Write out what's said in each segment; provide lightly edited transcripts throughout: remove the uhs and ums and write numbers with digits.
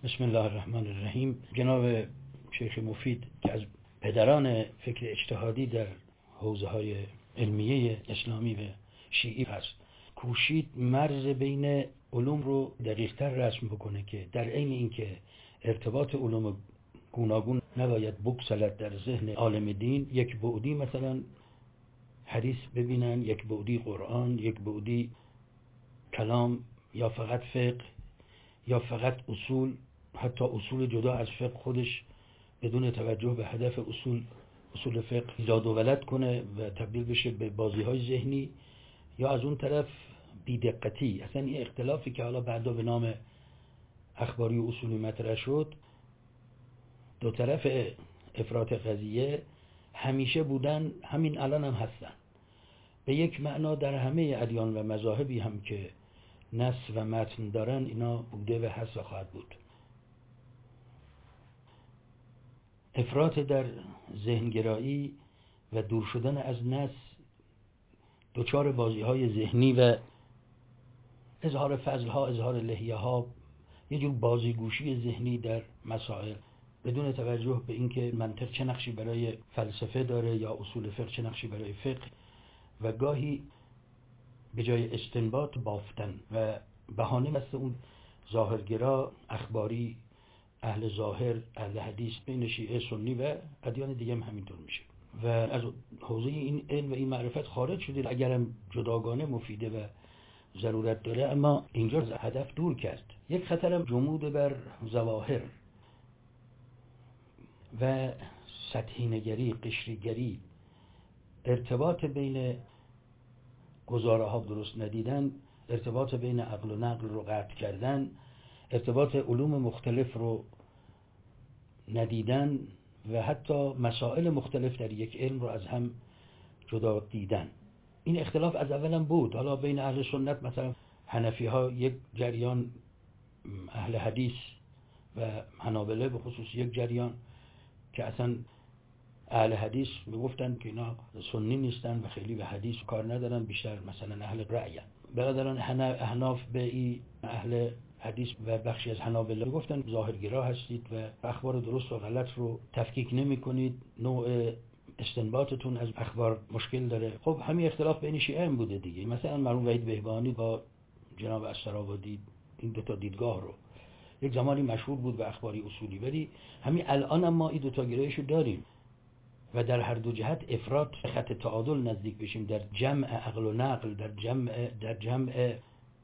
بسم الله الرحمن الرحیم. جناب شیخ مفید که از پدران فکر اجتهادی در حوزه‌های علمیه اسلامی و شیعی هست، کوشید مرز بین علوم رو دقیق‌تر رسم بکنه که در عین اینکه ارتباط علوم گوناگون نباید بگسلد در ذهن عالم دین، یک بعدی مثلا حدیث ببینن، یک بعدی قرآن، یک بعدی کلام، یا فقط فقه، یا فقط اصول، حتی اصول جدا از فقه خودش بدون توجه به هدف اصول فقه ایجاد و ولد کنه و تبدیل بشه به بازی‌های ذهنی، یا از اون طرف بی‌دقتی. اصلا این اختلافی که حالا بعدا به نام اخباری و اصولی مطرح شد، دو طرف افراط قضیه همیشه بودن، همین الان هم هستن. به یک معنا در همه ادیان و مذاهبی هم که نص و متن دارن اینا بوده و هست و خواهد بود. افراط در ذهنگرایی و دور شدن از نص دچار بازی‌های ذهنی و اظهار فضل‌ها، اظهار لحیه‌ها، یه جور بازیگوشی ذهنی در مسائل بدون توجه به اینکه منطق چه نقشی برای فلسفه داره یا اصول فقه چه نقشی برای فقه، و گاهی به جای استنباط بافتن و بهانه مثل اون ظاهرگرا، اخباری، اهل ظاهر، اهل حدیث بین شیعه سنی و ادیان دیگه هم همینطور میشه و از حوزه این علم و این معرفت خارج شده. اگرم جداگانه مفیده و ضرورت داره، اما اینجا از هدف دور کرد. یک خطرم جمود بر ظواهر و سطحی نگری، قشریگری، ارتباط بین گزاره ها درست ندیدن، ارتباط بین عقل و نقل رو قطع کردن، ارتباط علوم مختلف رو ندیدن و حتی مسائل مختلف در یک علم رو از هم جدا دیدن. این اختلاف از اول هم بود. حالا بین اهل سنت مثلا حنفی ها یک جریان، اهل حدیث و حنابله به خصوص یک جریان که اصلا اهل حدیث میگفتن که اینا سنی نیستن و خیلی به حدیث کار ندارن، بیشتر مثلا اهل رأی. برادران احناف به این اهل حدیث و بخشی از حنابله میگفتن ظاهرگرا هستید و اخبار درست و غلط رو تفکیک نمی کنید، نوع استنباطتون از اخبار مشکل داره. خب همین اختلاف بین شیعه هم بوده دیگه. مثلا مرحوم وحید بهبهانی با جناب استرابادی این دو تا دیدگاه رو یک زمانی مشهور بود به اخباری اصولی، ولی همین الان هم ما این دو تا گرایشو داریم و در هر دو جهت افراط خط تعادل نزدیک بشیم در جمع عقل و نقل، در جمع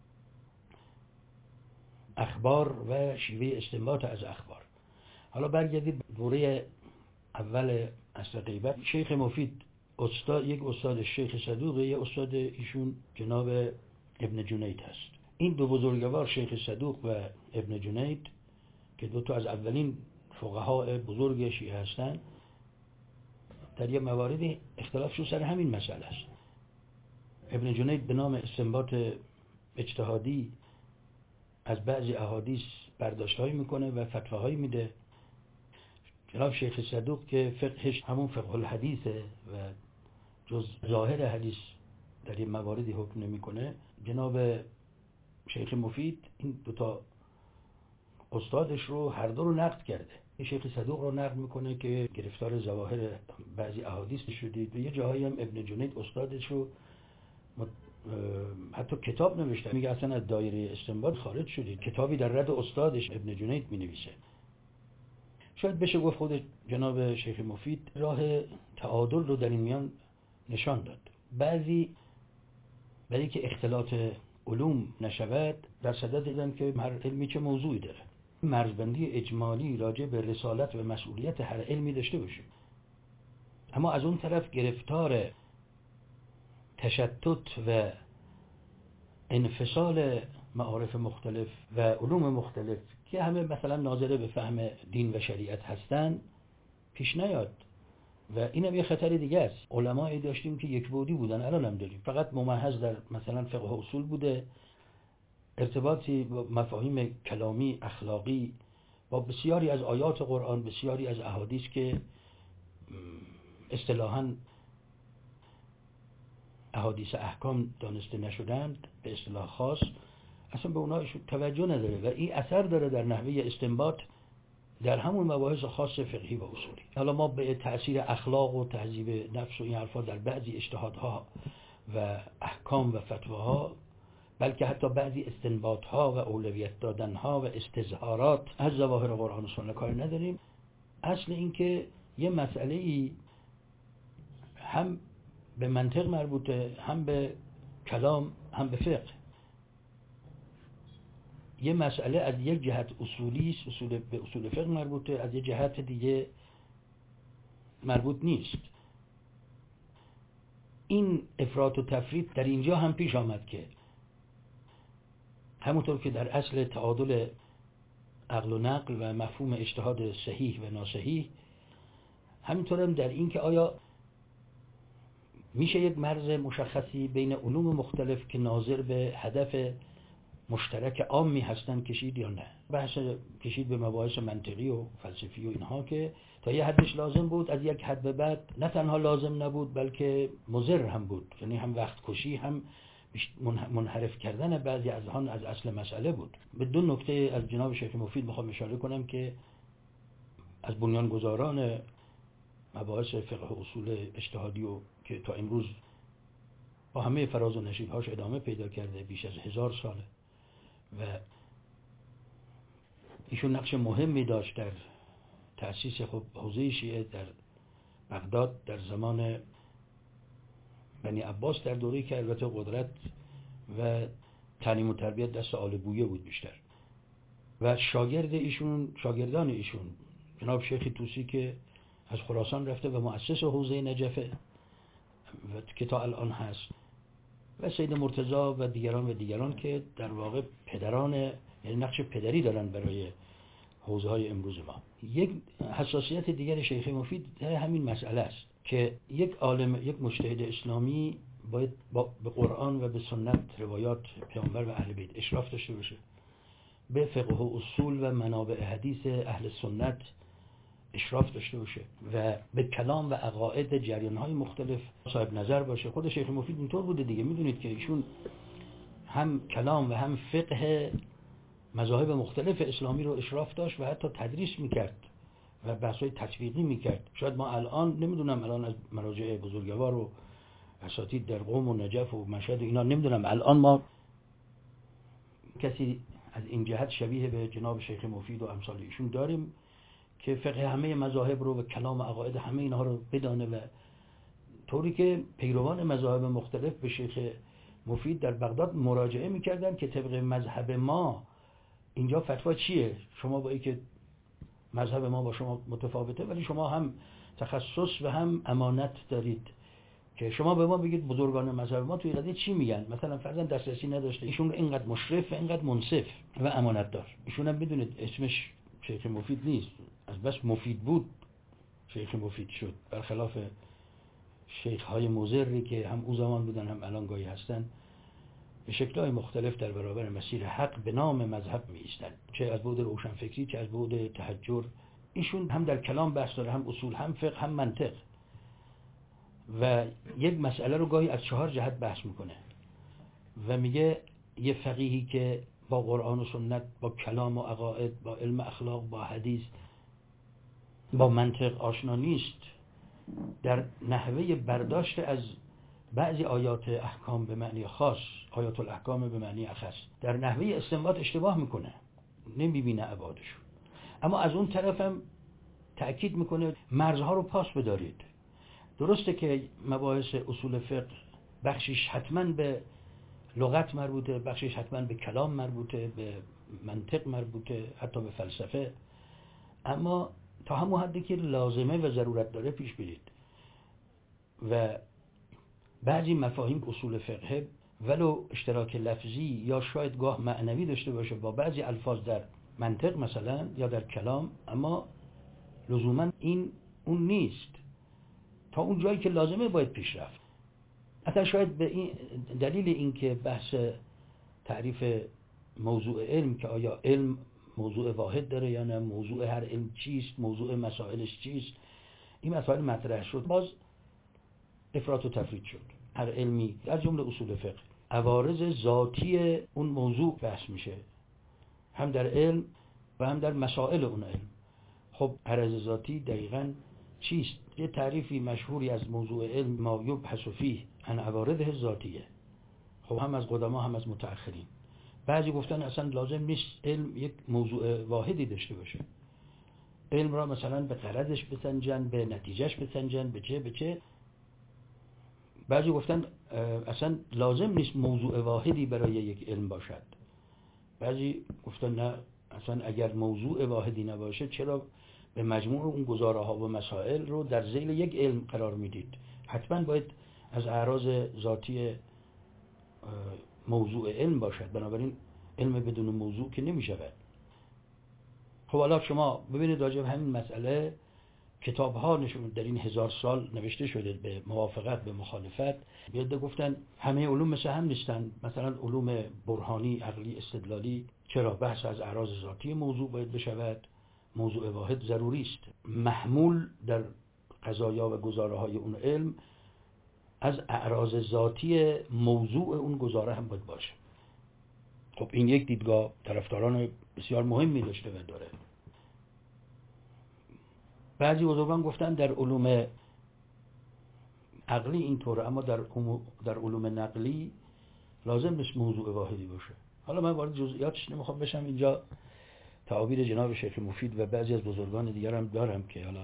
اخبار و شیوه استنباط از اخبار. حالا برگردید دوره اول عصر غیبت. شیخ مفید یک استاد شیخ صدوق، یک استاد ایشون جناب ابن جنید هست. این دو بزرگوار شیخ صدوق و ابن جنید که دو تا از اولین فقهای بزرگ شیعه هستند، در یه مواردی اختلافشون سر همین مسئله است. ابن جنید به نام استنباط اجتهادی از بعضی احادیث برداشت‌هایی میکنه و فتواهایی میده. جناب شیخ صدوق که فقهش همون فقه الحدیثه و جز ظاهر حدیث در این مواردی حکم نمیکنه. جناب شیخ مفید این دوتا استادش رو هر دو رو نقد کرده. شیخ صدوق رو نقد میکنه که گرفتار ظواهر بعضی احادیث شدید و یه جاهایی هم ابن جنید استادش رو حتی کتاب نوشته، میگه اصلا از دایره استنباط خارج شدید. کتابی در رد استادش ابن جنید مینویسه. شاید بشه گفت خود جناب شیخ مفید راه تعادل رو در این میان نشان داد. بعضی برای که اختلاط علوم نشود در صدد دیدن که هر علمی چه موضوعی داره، مرزبندی اجمالی راجع به رسالت و مسئولیت هر علمی داشته باشیم، اما از اون طرف گرفتار تشتت و انفصال معارف مختلف و علوم مختلف که همه مثلا ناظره به فهم دین و شریعت هستن پیش نیاد. و اینم یه خطر دیگه است. علمایی داشتیم که یک بعدی بودن، الان هم داریم، فقط ممحض در مثلا فقه و اصول بوده، ارتباطی با مفاهیم کلامی اخلاقی با بسیاری از آیات قرآن، بسیاری از احادیث که اصطلاحاً احادیث احکام دانسته نشدند به اصطلاح خاص، اصلا به اونها توجه نداره و این اثر داره در نحوه استنباط در همون مباحث خاص فقهی و اصولی. حالا ما به تأثیر اخلاق و تهذیب نفس و این حرفا در بعضی اجتهادها و احکام و فتواها، بلکه حتی بعضی استنباطها و اولویت دادنها و استظهارات از ظواهر قرآن و سنت کار نداریم. اصل این که یه مسئله هم به منطق مربوطه، هم به کلام، هم به فقه. یه مسئله از یک جهت اصولی است، به اصول فقه مربوطه، از یک جهت دیگه مربوط نیست. این افراط و تفریط در اینجا هم پیش آمد که همونطور که در اصل تعادل عقل و نقل و مفهوم اجتهاد صحیح و ناصحیح، همینطور هم در این که آیا میشه یک مرز مشخصی بین علوم مختلف که ناظر به هدف مشترک عامی هستن کشید یا نه. بحث کشید به مباحث منطقی و فلسفی و اینها که تا یه حدش لازم بود، از یک حد به بعد نه تنها لازم نبود بلکه مضر هم بود، یعنی هم وقت کشی هم منحرف کردن بعضی از آن از اصل مسئله بود. به دو نکته از جناب شیخ مفید میخوام اشاره کنم که از بنیانگذاران مباحث فقه و اصول اجتهادی و که تا امروز با همه فراز و نشیب‌هاش ادامه پیدا کرده، بیش از 1000 ساله و ایشون نقش مهمی داشت در تأسیس حوزه شیعه در بغداد در زمان بنی عباس در دوره‌ای که البته قدرت و تعلیم و تربیت دست آل بویه بود بیشتر. و شاگردان ایشون جناب شیخ طوسی که از خراسان رفته و مؤسس حوزه نجفه و که تا الان هست، و سید مرتضی و دیگران که در واقع پدران، یعنی نقش پدری دارن برای حوزه های امروز ما. یک حساسیت دیگر شیخ مفید همین مسئله است که یک عالم، یک مجتهد اسلامی باید به قرآن و به سنت، روایات پیامبر و اهل بیت اشراف داشته باشه، به فقه و اصول و منابع حدیث اهل سنت اشراف داشته باشه و به کلام و عقاید جریان‌های مختلف صاحب نظر باشه. خود شیخ مفید اینطور بوده دیگه. میدونید که ایشون هم کلام و هم فقه مذاهب مختلف اسلامی رو اشراف داشت و حتی تدریس میکرد و بحث‌های تطبیقی میکرد. شاید ما الان نمیدونم، الان از مراجع بزرگوار و اساتید در قم و نجف و مشهد و اینا نمیدونم الان ما کسی از این جهت شبیه به جناب شیخ مفید و امثال ایشون داریم که فقه همه مذاهب رو و کلام و عقاید همه اینها رو بدانه و طوری که پیروان مذاهب مختلف به شیخ مفید در بغداد مراجعه میکردن که طبق مذهب ما اینجا فتوا چیه؟ شما با اینکه مذهب ما با شما متفاوته ولی شما هم تخصص و هم امانت دارید که شما به ما بگید بزرگان مذهب ما توی قضیه چی میگن. مثلا فرضاً دسترسی نداشته ایشون اینقدر مشرف و اینقدر منصف و امانت دار. ایشون هم بدونید اسمش شیخ مفید نیست، از بس مفید بود شیخ مفید شد، برخلاف شیخ های مضری که هم او زمان بودن هم الان گاهی هستن، به شکل‌های مختلف در برابر مسیر حق به نام مذهب می ایستند، چه از بعد روشنفکری چه از بعد تحجر. ایشون هم در کلام بحث داره، هم اصول، هم فقه، هم منطق و یک مسئله رو گاهی از 4 جهت بحث میکنه و میگه یه فقیهی که با قرآن و سنت، با کلام و عقاید، با علم اخلاق، با حدیث، با منطق آشنا نیست، در نحوه برداشت از بعضی آیات احکام به معنی خاص، آیات الاحکام به معنی اخص، در نحوه استنباط اشتباه میکنه، نمیبینه ابعادش. اما از اون طرف هم تأکید میکنه مرزها رو پاس بدارید. درسته که مباحث اصول فقه بخشش حتما به لغت مربوطه، بخشش حتما به کلام مربوطه، به منطق مربوطه، حتی به فلسفه، اما تا همون حدی که لازمه و ضرورت داره پیش برید و بعضی مفاهیم اصول فقه ولو اشتراک لفظی یا شاید گاه معنوی داشته باشه با بعضی الفاظ در منطق مثلا یا در کلام، اما لزوما این اون نیست. تا اون جایی که لازمه باید پیش رفت. حتی شاید به این دلیل اینکه بحث تعریف موضوع علم که آیا علم موضوع واحد داره یا نه، موضوع هر علم چیست، موضوع مسائلش چیست، این مسائل مطرح شد، باز افراط و تفرید شد. هر علمی از جمله اصول فقه عوارض ذاتی اون موضوع بحث میشه، هم در علم و هم در مسائل اون علم. خب عرض ذاتی دقیقاً چیست؟ یه تعریفی مشهوری از موضوع علم ما یبحث فیه عن عوارضه ذاتیه. خب هم از قدما هم از متأخرین. بعضی گفتن اصلا لازم نیست علم یک موضوع واحدی داشته باشه. علم را مثلا به غرضش بسنجن، به نتیجهش بسنجن، به چه. بعضی گفتن اصلا لازم نیست موضوع واحدی برای یک علم باشد. بعضی گفتن نه، اصلا اگر موضوع واحدی نباشه چرا به مجموع اون گزاره ها و مسائل رو در ذیل یک علم قرار میدید؟ حتما باید از اعراض ذاتی موضوع علم باشد، بنابراین علم بدون موضوع که نمیشود. خب حالا شما ببینید راجع به همین مسئله کتاب ها نشون در این 1000 سال نوشته شده، به موافقت به مخالفت. بیاد گفتن همه علوم مثل هم نیستن. مثلا علوم برهانی، عقلی، استدلالی چرا بحث از اعراض ذاتی موضوع باید بشود؟ موضوع واحد ضروری است. محمول در قضایا و گزاره های اون علم از اعراض ذاتی موضوع اون گزاره هم باید باشه. خب این یک دیدگاه طرفداران بسیار مهمی داشته و داره. بعضی بزرگان گفتن در علوم عقلی اینطوره، اما در علوم نقلی لازم نیست موضوع واحدی باشه. حالا من وارد جزئیاتش نمیخوام بشم، اینجا تعابیر جناب شیخ مفید و بعضی از بزرگان دیگر هم دارم که حالا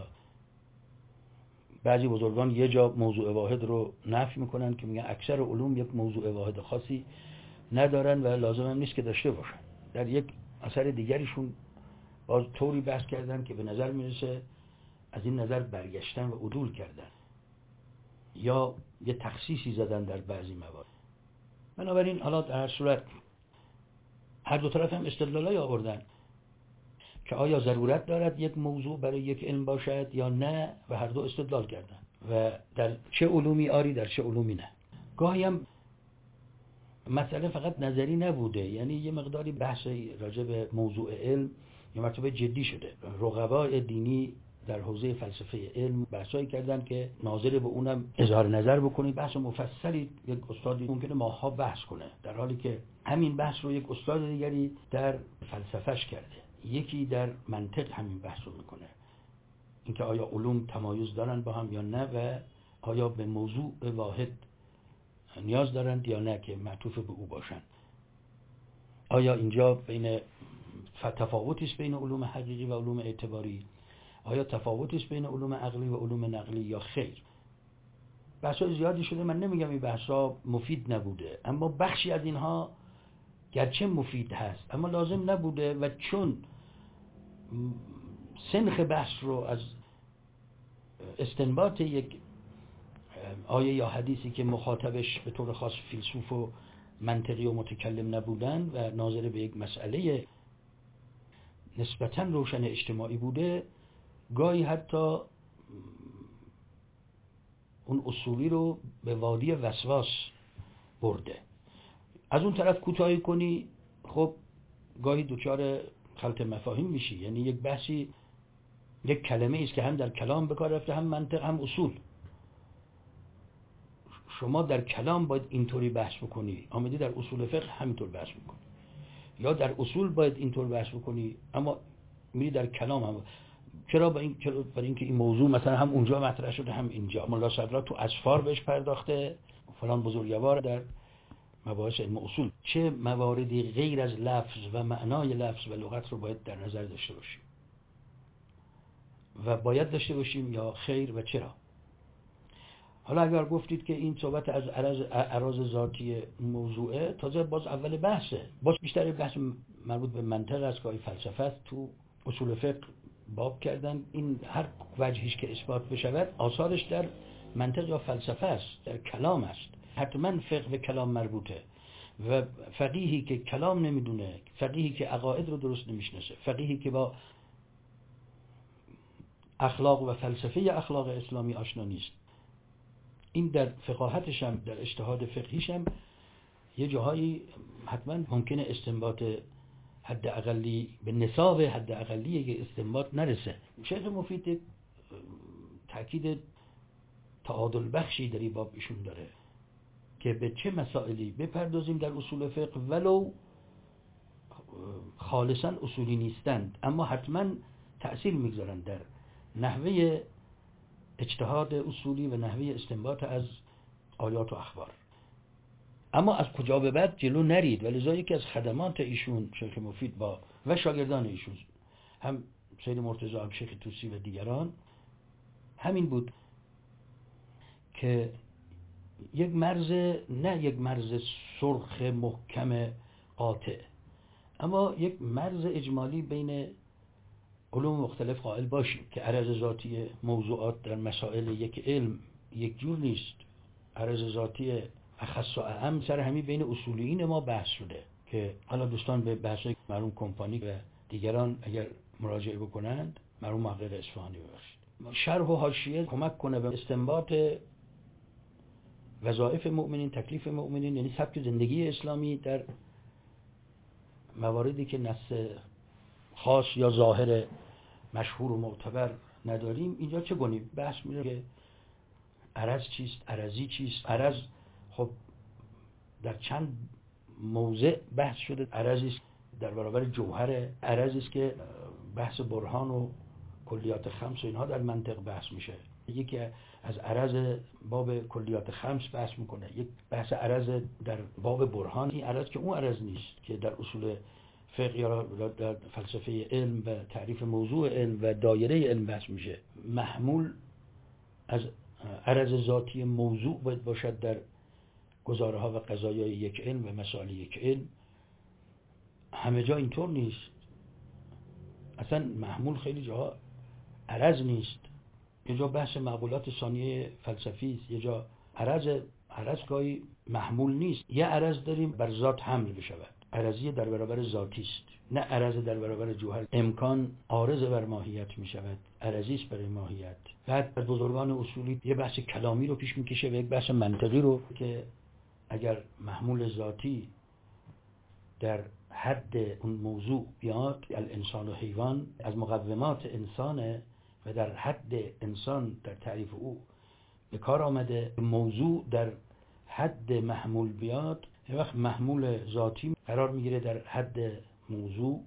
بعضی بزرگان یه جا موضوع واحد رو نفی میکنن که میگن اکثر علوم یک موضوع واحد خاصی ندارن و لازم هم نیست که داشته باشن. در یک اثر دیگریشون باز طوری بحث کردن که به نظر میرسه از این نظر برگشتن و عدول کردن یا یه تخصیصی زدن در بعضی موارد. بنابراین حالا در هر صورت هر دو طرف هم استدلالای آوردن که آیا ضرورت دارد یک موضوع برای یک علم باشد یا نه، و هر دو استدلال کردن و در چه علومی آری در چه علومی نه. گاهی هم مسئله فقط نظری نبوده، یعنی یه مقداری بحث راجع به موضوع علم یه مرتبه جدی شده. رقبای دینی در حوزه فلسفه علم بحثایی کردن که ناظر به اونم اظهار نظر بکنید. بحث مفصلی یک استادی ممکنه ماها بحث کنه، در حالی که همین بحث رو یک استاد دیگری در فلسفهش کرده، یکی در منطق همین بحث رو میکنه، اینکه آیا علوم تمایز دارن با هم یا نه و آیا به موضوع واحد نیاز دارند یا نه که معطوف به او باشن. آیا اینجا بین تفاوتی است بین علوم حقیقی و علوم اعتباری؟ آیا تفاوتی است بین علوم عقلی و علوم نقلی یا خیر؟ بحث‌های زیادی شده. من نمیگم این بحث‌ها مفید نبوده، اما بخشی از اینها گرچه مفید هست اما لازم نبوده، و چون سنخ بحث رو از استنباط یک آیه یا حدیثی که مخاطبش به طور خاص فیلسوف و منطقی و متکلم نبودن و ناظر به یک مسئله نسبتاً روشن اجتماعی بوده، گاهی حتی اون اصولی رو به وادی وسواس برده. از اون طرف کوتاهی کنی، خب گاهی دچار خلط مفاهیم میشی. یعنی یک بحثی یک کلمه است که هم در کلام به کار رفته، هم منطق هم اصول. شما در کلام باید اینطوری بحث بکنی، آمدی در اصول فقه همینطور بحث بکنی، یا در اصول باید اینطور بحث بکنی اما میری در کلام هم. چرا؟ برای اینکه این موضوع مثلا هم اونجا مطرح شده هم اینجا. ملا صدرا تو اسفار بهش پرداخته، فلان بزرگوار در مباحث علم اصول. چه مواردی غیر از لفظ و معنای لفظ و لغت رو باید در نظر داشته باشیم و باید داشته باشیم یا خیر و چرا؟ حالا اگر گفتید که این صحبت از اعراض ذاتی موضوعه، تازه باز اول بحثه، باز بیشتر بحث مربوط به منطق است که فلسفه است. تو اصول فقه باب کردن این هر وجهیش که اثبات بشود آثارش در منطق یا فلسفه است، در کلام است. حتما فقه به کلام مربوطه و فقیهی که کلام نمیدونه، فقیهی که عقاید رو درست نمیشناسه، فقیهی که با اخلاق و فلسفه اخلاق اسلامی آشنا نیست، این در فقاهتش هم در اجتهاد فقهیش هم یه جاهایی حتما ممکنه استنباط حد اقلی به نصاب حد اقلی که استنباط نرسه. شیخ مفید تأکید تعادل بخشی در این باب ایشون داره که به چه مسائلی بپردازیم در اصول فقه، ولو خالصا اصولی نیستند اما حتما تأثیر میگذارند در نحوه اجتهاد اصولی و نحوه استنباط از آیات و اخبار. اما از کجا به بعد جلو نرید. ولذا یکی از خدمات ایشون شیخ مفید با و شاگردان ایشون، هم سید مرتضی، هم شیخ طوسی و دیگران، همین بود که یک مرز، نه یک مرز سرخ محکم قاطع، اما یک مرز اجمالی بین علوم مختلف قائل باشیم که عرض ذاتی موضوعات در مسائل یک علم یک جور نیست. عرض ذاتی اخص و اعم سر همین بین اصولیین ما بحث شده که حالا دوستان به بحث‌های مرحوم کمپانی و دیگران اگر مراجعه بکنند، مرحوم محقق اصفهانی ببخشید، شرح و حاشیه کمک کنه به استنباط وظایف مؤمنین، تکلیف مؤمنین، یعنی سبک زندگی اسلامی در مواردی که نص خاص یا ظاهر مشهور و معتبر نداریم. اینجا چه کنیم؟ بحث میره که عرض چیست، عرضی چیست. عرض خب در چند موضع بحث شده. عرضی است در برابر جوهر، عرضی است که بحث برهان و کلیات خمس و اینها در منطق بحث میشه. یکی از عرض باب کلیات خمس بحث میکنه، یک بحث عرض در باب برهان. این عرض که اون عرض نیست که در اصول فقه یا در فلسفه علم و تعریف موضوع علم و دایره علم بحث میشه. محمول از عرض ذاتی موضوع باید باشد در گزاره ها و قضایای یک علم و مسائل یک علم. همه جا اینطور نیست. اصلا محمول خیلی جاها عرض نیست. یه جا بحث معقولات ثانیه فلسفی است، یه جا عرض گاهی محمول نیست. یه عرض داریم بر ذات حمل بشود، عرضی در برابر ذاتی است، نه عرض در برابر جوهر. امکان عارض بر ماهیت می شود، عرضی است برای ماهیت. بعد بزرگان اصولی یه بحث کلامی رو پیش میکشه و یک بحث منطقی رو که اگر محمول ذاتی در حد اون موضوع بیاد، الانسان و حیوان از مقومات انسانه و در حد انسان در تعریف او به کار آمده، موضوع در حد محمول بیاد، یه وقت محمول ذاتی قرار میگیره در حد موضوع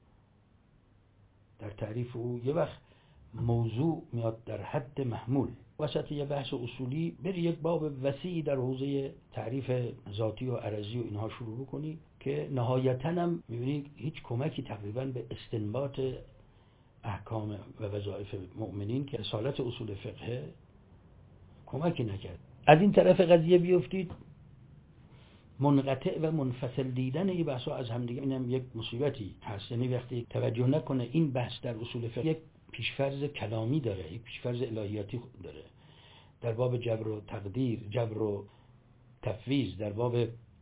در تعریف او، یه وقت موضوع میاد در حد محمول. وسط یه بحث اصولی بری یک باب وسیعی در حوزه تعریف ذاتی و عرضی و اینها شروع کنی که نهایتاً هم میبینی هیچ کمکی تقریباً به استنباط احکام و وظایف مؤمنین که رسالت اصول فقه کمکی نکرد. از این طرف قضیه بیفتید، منقطع و منفصل دیدن این بحث‌ها از همدیگه، اینم یک مصیبتی هست. یعنی وقتی توجه نکنه این بحث در اصول فقه یک پیشفرض کلامی داره، یک پیشفرض الهیاتی داره، در باب جبر و تقدیر، جبر و تفویض، در باب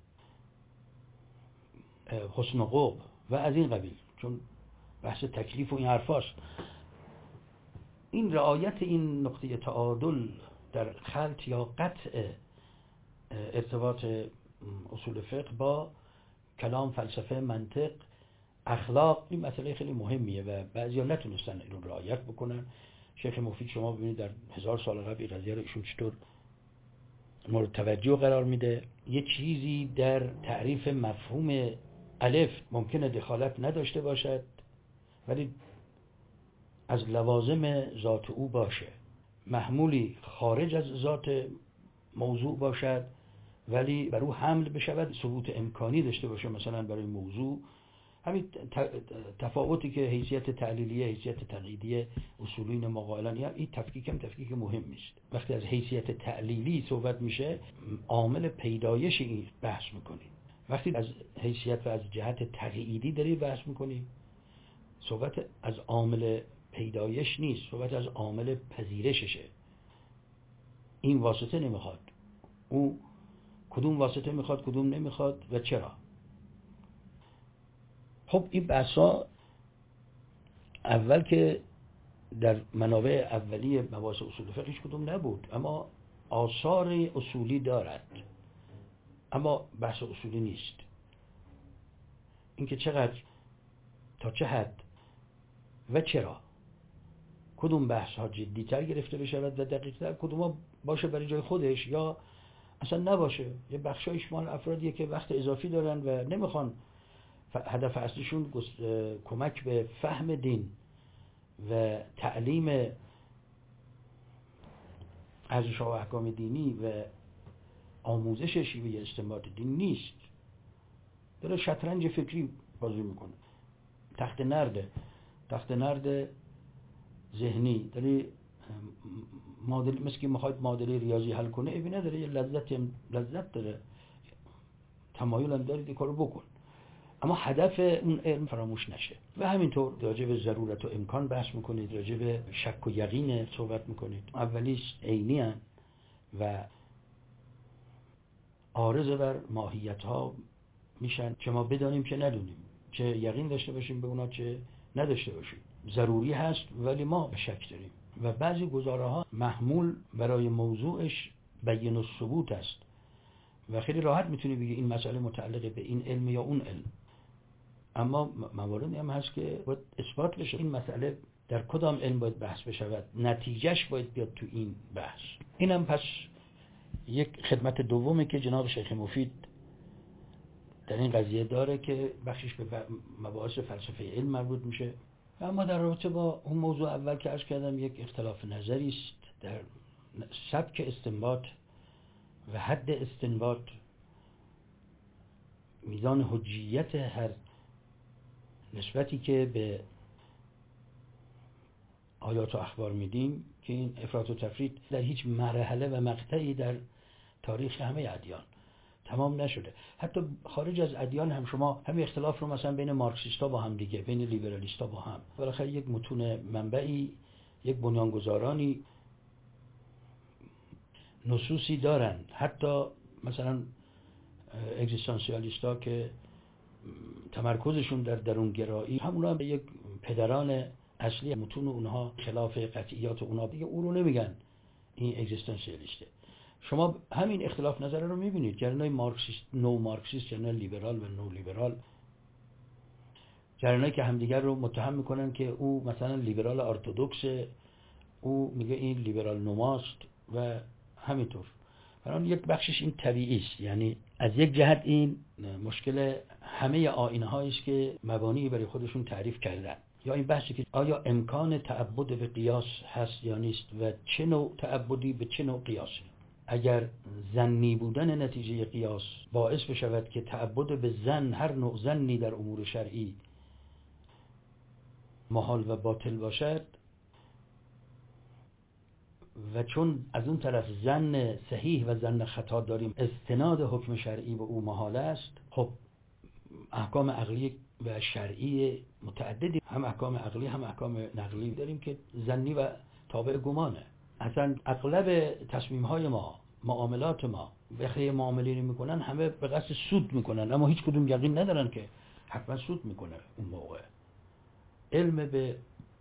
حسن و قبح و از این قبیل، چون بحث تکلیف و این حرفاست. این رعایت این نقطه تعادل در خلط یا قطع ارتباط اصول فقه با کلام، فلسفه، منطق، اخلاق، این مسئله خیلی مهمیه و بعضیا نتونستن اینو رعایت بکنن. شیخ مفید شما ببینید در 1000 سال قبل این قضیه رو ایشون چطور مورد توجه قرار میده. یه چیزی در تعریف مفهوم الف ممکنه دخالت نداشته باشد ولی از لوازم ذات او باشه، محمولی خارج از ذات موضوع باشد ولی بر او حمل بشود، ثبوت امکانی داشته باشه مثلا برای موضوع. همین تفاوتی که حیثیت تعلیلیه، حیثیت تقییدیه اصولین ما قائلن، این تفکیک مهمی است. وقتی از حیثیت تعلیلی صحبت میشه عامل پیدایش این بحث میکنیم. وقتی از حیثیت و از جهت تقییدی داری بحث میکنیم، صحبت از عامل پیدایش نیست، صحبت از عامل پذیرششه. این واسطه نمیخواد، او کدوم واسطه میخواد، کدوم نمیخواد و چرا. خب این بحثا اول که در منابع اولیه مباحث اصول فقه هیچ کدوم نبود، اما آثار اصولی دارد، اما بحث اصولی نیست. اینکه چقدر، تا چه حد و چرا، کدوم بحث ها جدی تر گرفته بشود و دقیق تر، کدوم ها باشه برای جای خودش یا اصلا نباشه. یه بخشایش مال افرادیه که وقت اضافی دارن و نمیخوان، هدف اصلیشون کمک به فهم دین و تعلیم ارزش‌ها و احکام دینی و آموزش شیوه استنباط دین نیست. داره شطرنج فکری بازی میکنه، تخت نرد ذهنی. داره معادله، مثل که میخواد معادله ریاضی حل کنه، ایبی نداره، یه لذت داره، تمایل هم داره این کارو بکن، اما هدف اون علم فراموش نشه. و همینطور راجع به ضرورت و امکان بحث میکنید، راجع به شک و یقین صحبت میکنید. اولیش عینی هن و عارض بر ماهیت ها میشن که ما بدانیم که ندونیم، چه یقین داشته باشیم به اونا چه نداشته باشیم. ضروری هست ولی ما شک داریم. و بعضی گزاره ها محمول برای موضوعش بیان الثبوت است و خیلی راحت میتونی بگی این مسئله متعلق به این علم یا اون علم، اما مواردی هم هست که باید اثبات بشه این مسئله در کدام علم باید بحث بشود، نتیجهش باید بیاد تو این بحث. اینم پس یک خدمت دومی که جناب شیخ مفید در این قضیه داره که بخشش به مباحث فلسفه علم مربوط میشه. اما در رابطه با اون موضوع اول که عرض کردم یک اختلاف نظری است در سبک استنباط و حد استنباط، میزان حجیت هر نسبتی که به آیات و اخبار میدیم، که این افراط و تفریط در هیچ مرحله و مقطعی در تاریخ همه ادیان تمام نشده. حتی خارج از ادیان هم شما همین اختلاف رو مثلا بین مارکسیستا با هم دیگه، بین لیبرالیستا با هم، بالاخره یک متون منبعی، یک بنیانگذارانی، نصوصی دارن. حتی مثلا اگزیستانسیالیستا که تمرکزشون در درونگرایی، همونا به یک پدران اصلی متون اونها خلاف قطعیات اونها دیگه، او رو نمیگن این اگزیستانسیالیسته. شما همین اختلاف نظر رو میبینید، جریانای مارکسیست، نو مارکسیست، جریان لیبرال و نو لیبرال، جریانایی که همدیگر رو متهم میکنن که او مثلا لیبرال ارتدوکس، او میگه این لیبرال نوماست و همینطور. برای یک بخشش این طبیعی است، یعنی از یک جهت این مشکل همه آیین‌هایی است که مبانی برای خودشون تعریف کردن، یا این بحثی که آیا امکان تعبد به قیاس هست یا نیست و چه نوع تعبدی به چه نوع قیاسی. اگر ظنی بودن نتیجه قیاس باعث بشود که تعبد به ظن، هر نوع ظنی در امور شرعی، محال و باطل باشد، و چون از اون طرف ظن صحیح و ظن خطا داریم، استناد حکم شرعی به او محال است، خب احکام عقلی و شرعی متعددی، هم احکام عقلی هم احکام نقلی داریم که ظنی و تابع گمانه. اصلا اغلب تصمیم های ما، معاملات ما، بخیه معاملی میکنن همه به قصد سود میکنن، اما هیچ کدوم یقین ندارن که حتما سود میکنه. اون موقع علم به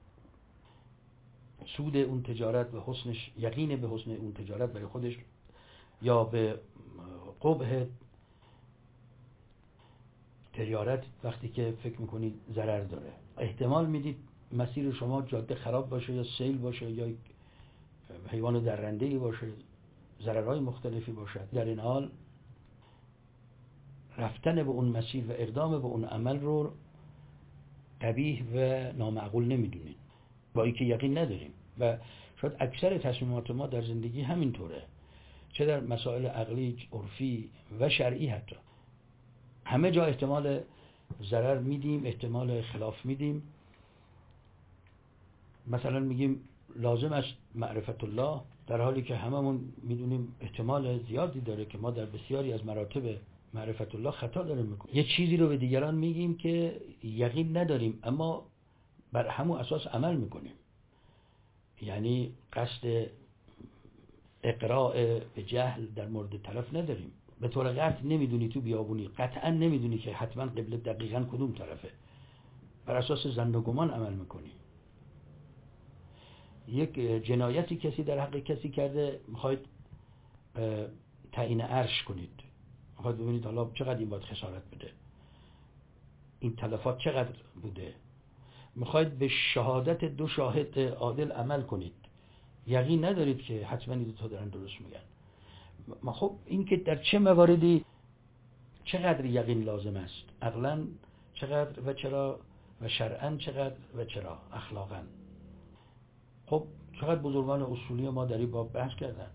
سود اون تجارت و حسنش، یقین به حسن اون تجارت برای خودش، یا به قبح تجارت وقتی که فکر میکنید ضرر داره. احتمال میدید مسیر شما جاده خراب باشه، یا سیل باشه، یا حیوان درنده‌ای باشه، ضررهای مختلفی باشد. در این حال رفتن به اون مسیر و اقدام به اون عمل رو قبیح و نامعقول نمیدونید، با اینکه یقین نداریم. و شاید اکثر تصمیمات ما در زندگی همینطوره، چه در مسائل عقلی، عرفی و شرعی، حتی همه جا احتمال ضرر میدیم، احتمال خلاف میدیم. مثلا میگیم لازم است معرفت الله، در حالی که هممون میدونیم احتمال زیادی داره که ما در بسیاری از مراتب معرفت الله خطا داریم میکنیم. یه چیزی رو به دیگران میگیم که یقین نداریم، اما بر همون اساس عمل میکنیم. یعنی قصد اقراء به جهل در مورد طرف نداریم. به طور قطع نمیدونی تو بیابونی، قطعا نمیدونی که حتما قبله دقیقاً کدوم طرفه، بر اساس ظن و گمان عمل میکنی. یک جنایتی کسی در حق کسی کرده، میخواید تعیین عرش کنید، میخواید ببینید حالا چقدر این باید خسارت بده، این تلفات چقدر بوده، میخواید به شهادت دو شاهد عادل عمل کنید، یقین ندارید که حتما این دو تا دارن درست میگن. خب این که در چه مواردی چقدر یقین لازم است، عقلاً چقدر و چرا، و شرعاً چقدر و چرا، اخلاقاً. خب چقدر بزرگان اصولی ما در این باب بحث کردن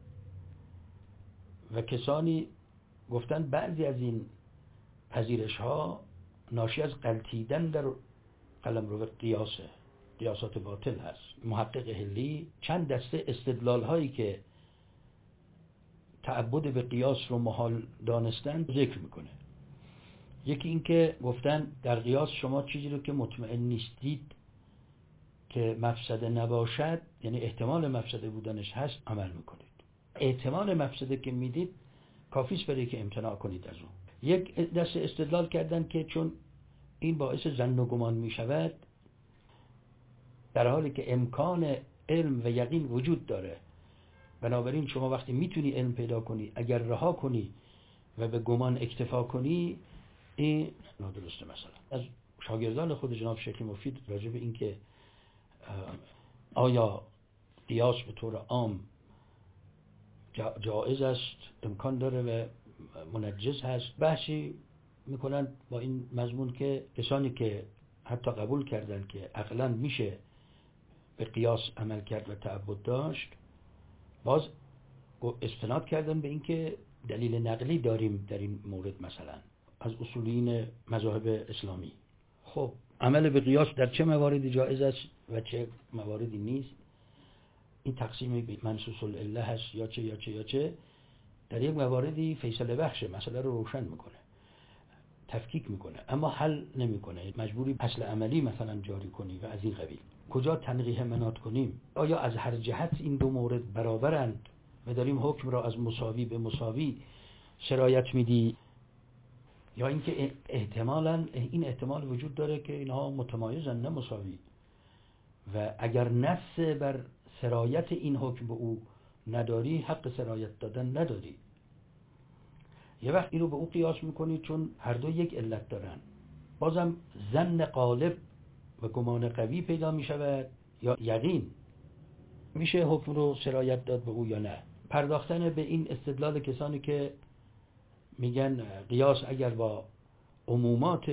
و کسانی گفتن بعضی از این پذیرش ها ناشی از غلطیدن در قلمرو قیاسات باطل هست. محقق هلی چند دسته استدلال هایی که تعبد به قیاس رو محال دانستن ذکر میکنه. یکی این که گفتن در قیاس شما چیزی رو که مطمئن نیستید که مفسده نباشد، یعنی احتمال مفسده بودنش هست، عمل میکنید. احتمال مفسده که میدید کافیست برای که امتناع کنید از اون. یک دسته استدلال کردن که چون این باعث ظن و گمان میشود، در حالی که امکان علم و یقین وجود داره، بنابراین شما وقتی میتونی علم پیدا کنی، اگر رها کنی و به گمان اکتفا کنی، این نادرسته. مثلا از شاگردان خود جناب شیخ مفید راجع به این که آیا قیاس به طور عام جائز است، امکان داره و منجز هست، بحثی میکنن با این مضمون که کسانی که حتی قبول کردن که عقلاً میشه به قیاس عمل کرد و تعبد داشت، باز استناد کردن به این که دلیل نقلی داریم در این مورد، مثلا از اصولین مذاهب اسلامی. خب عمل به قیاس در چه مواردی جایز است و چه مواردی نیست، این تقسیم به منصوص العله هست یا چه در یک مواردی فیصله بخشه، مسئله رو روشن میکنه، تفکیک میکنه، اما حل نمیکنه. مجبوری اصل عملی مثلا جاری کنی و از این قبیل. کجا تنقیح منات کنیم؟ آیا از هر جهت این دو مورد برابرند و داریم حکم را از مساوی به مساوی سرایت میدی، یا اینکه احتمالاً این احتمال وجود داره که اینها متمایزن نه مساوی، و اگر نص بر سرایت این حکم به او نداری، حق سرایت دادن نداری. یه وقت این رو به او قیاس میکنی چون هر دو یک علت دارن، بازم ظن غالب و گمان قوی پیدا میشود، یا یقین میشه حکم رو سرایت داد به او یا نه. پرداختن به این استدلال کسانی که میگن قیاس اگر با عمومات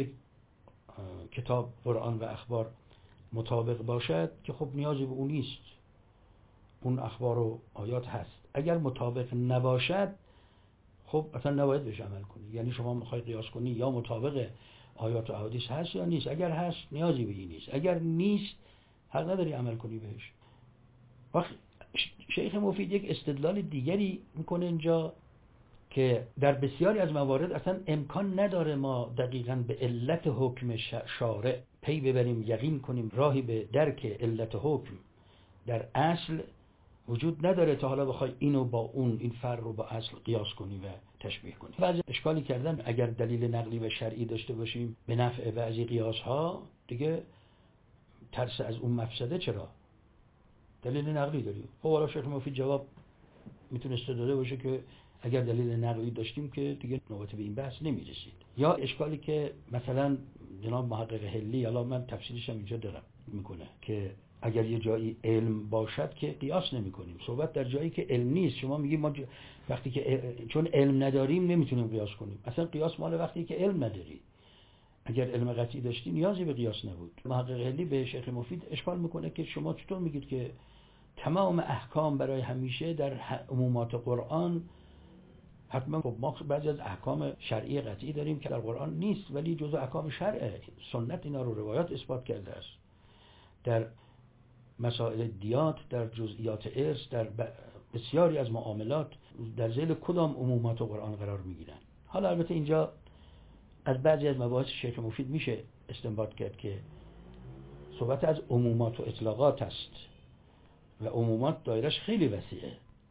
کتاب قرآن و اخبار مطابق باشد که خب نیازی به اون نیست، اون اخبار و آیات هست. اگر مطابق نباشد خب اصلا نباید بهش عمل کنی. یعنی شما میخوای قیاس کنی یا مطابق آیات و احادیث هست یا نیست. اگر هست نیازی به این نیست، اگر نیست حق نداری عمل کنی بهش. وقت شیخ مفید یک استدلال دیگری میکنه اینجا که در بسیاری از موارد اصلا امکان نداره ما دقیقاً به علت حکم شارع پی ببریم، یقین کنیم. راهی به درک علت حکم در اصل وجود نداره تا حالا بخوای اینو با اون، این فرع رو با اصل قیاس کنی و تشبیه کنی. بعضی اشکالی کردن اگر دلیل نقلی و شرعی داشته باشیم به نفع بعضی قیاس ها، دیگه ترس از اون مفسده چرا؟ دلیل نقلی داریم. خب حالا شیخ مفید جواب میتونسته داده باشه که اگر دلیل نقلی داشتیم که دیگه نوبت به این بحث نمیرسید. یا اشکالی که مثلا جناب محقق هلی، حالا من تفسیرش هم اینجا دارم، میکنه که اگر یه جایی علم باشد که قیاس نمی کنیم. صحبت در جایی که علم نیست. شما میگی ما وقتی که چون علم نداریم نمیتونیم قیاس کنیم. اصلا قیاس مال وقتی که علم نداری. اگر علم قطعی داشتی نیازی به قیاس نبود. محقق هلی به شیخ مفید اشکال میکنه که شما چطور میگید که تمام احکام برای همیشه در عمومات قرآن، حتما خب ما بعضی از احکام شرعی قطعی داریم که در قرآن نیست ولی جزء احکام شرعه. سنت اینا رو، روایات اثبات کرده است. در مسائل دیات، در جزئیات ارث، در بسیاری از معاملات در ذیل کدام عمومات قرآن قرار میگیرن. حالا البته اینجا از بعضی از مباحث شیخ مفید میشه استنباط کرد که صحبت از عمومات و اطلاقات است و عمومات دایرش خیلی وسیعه،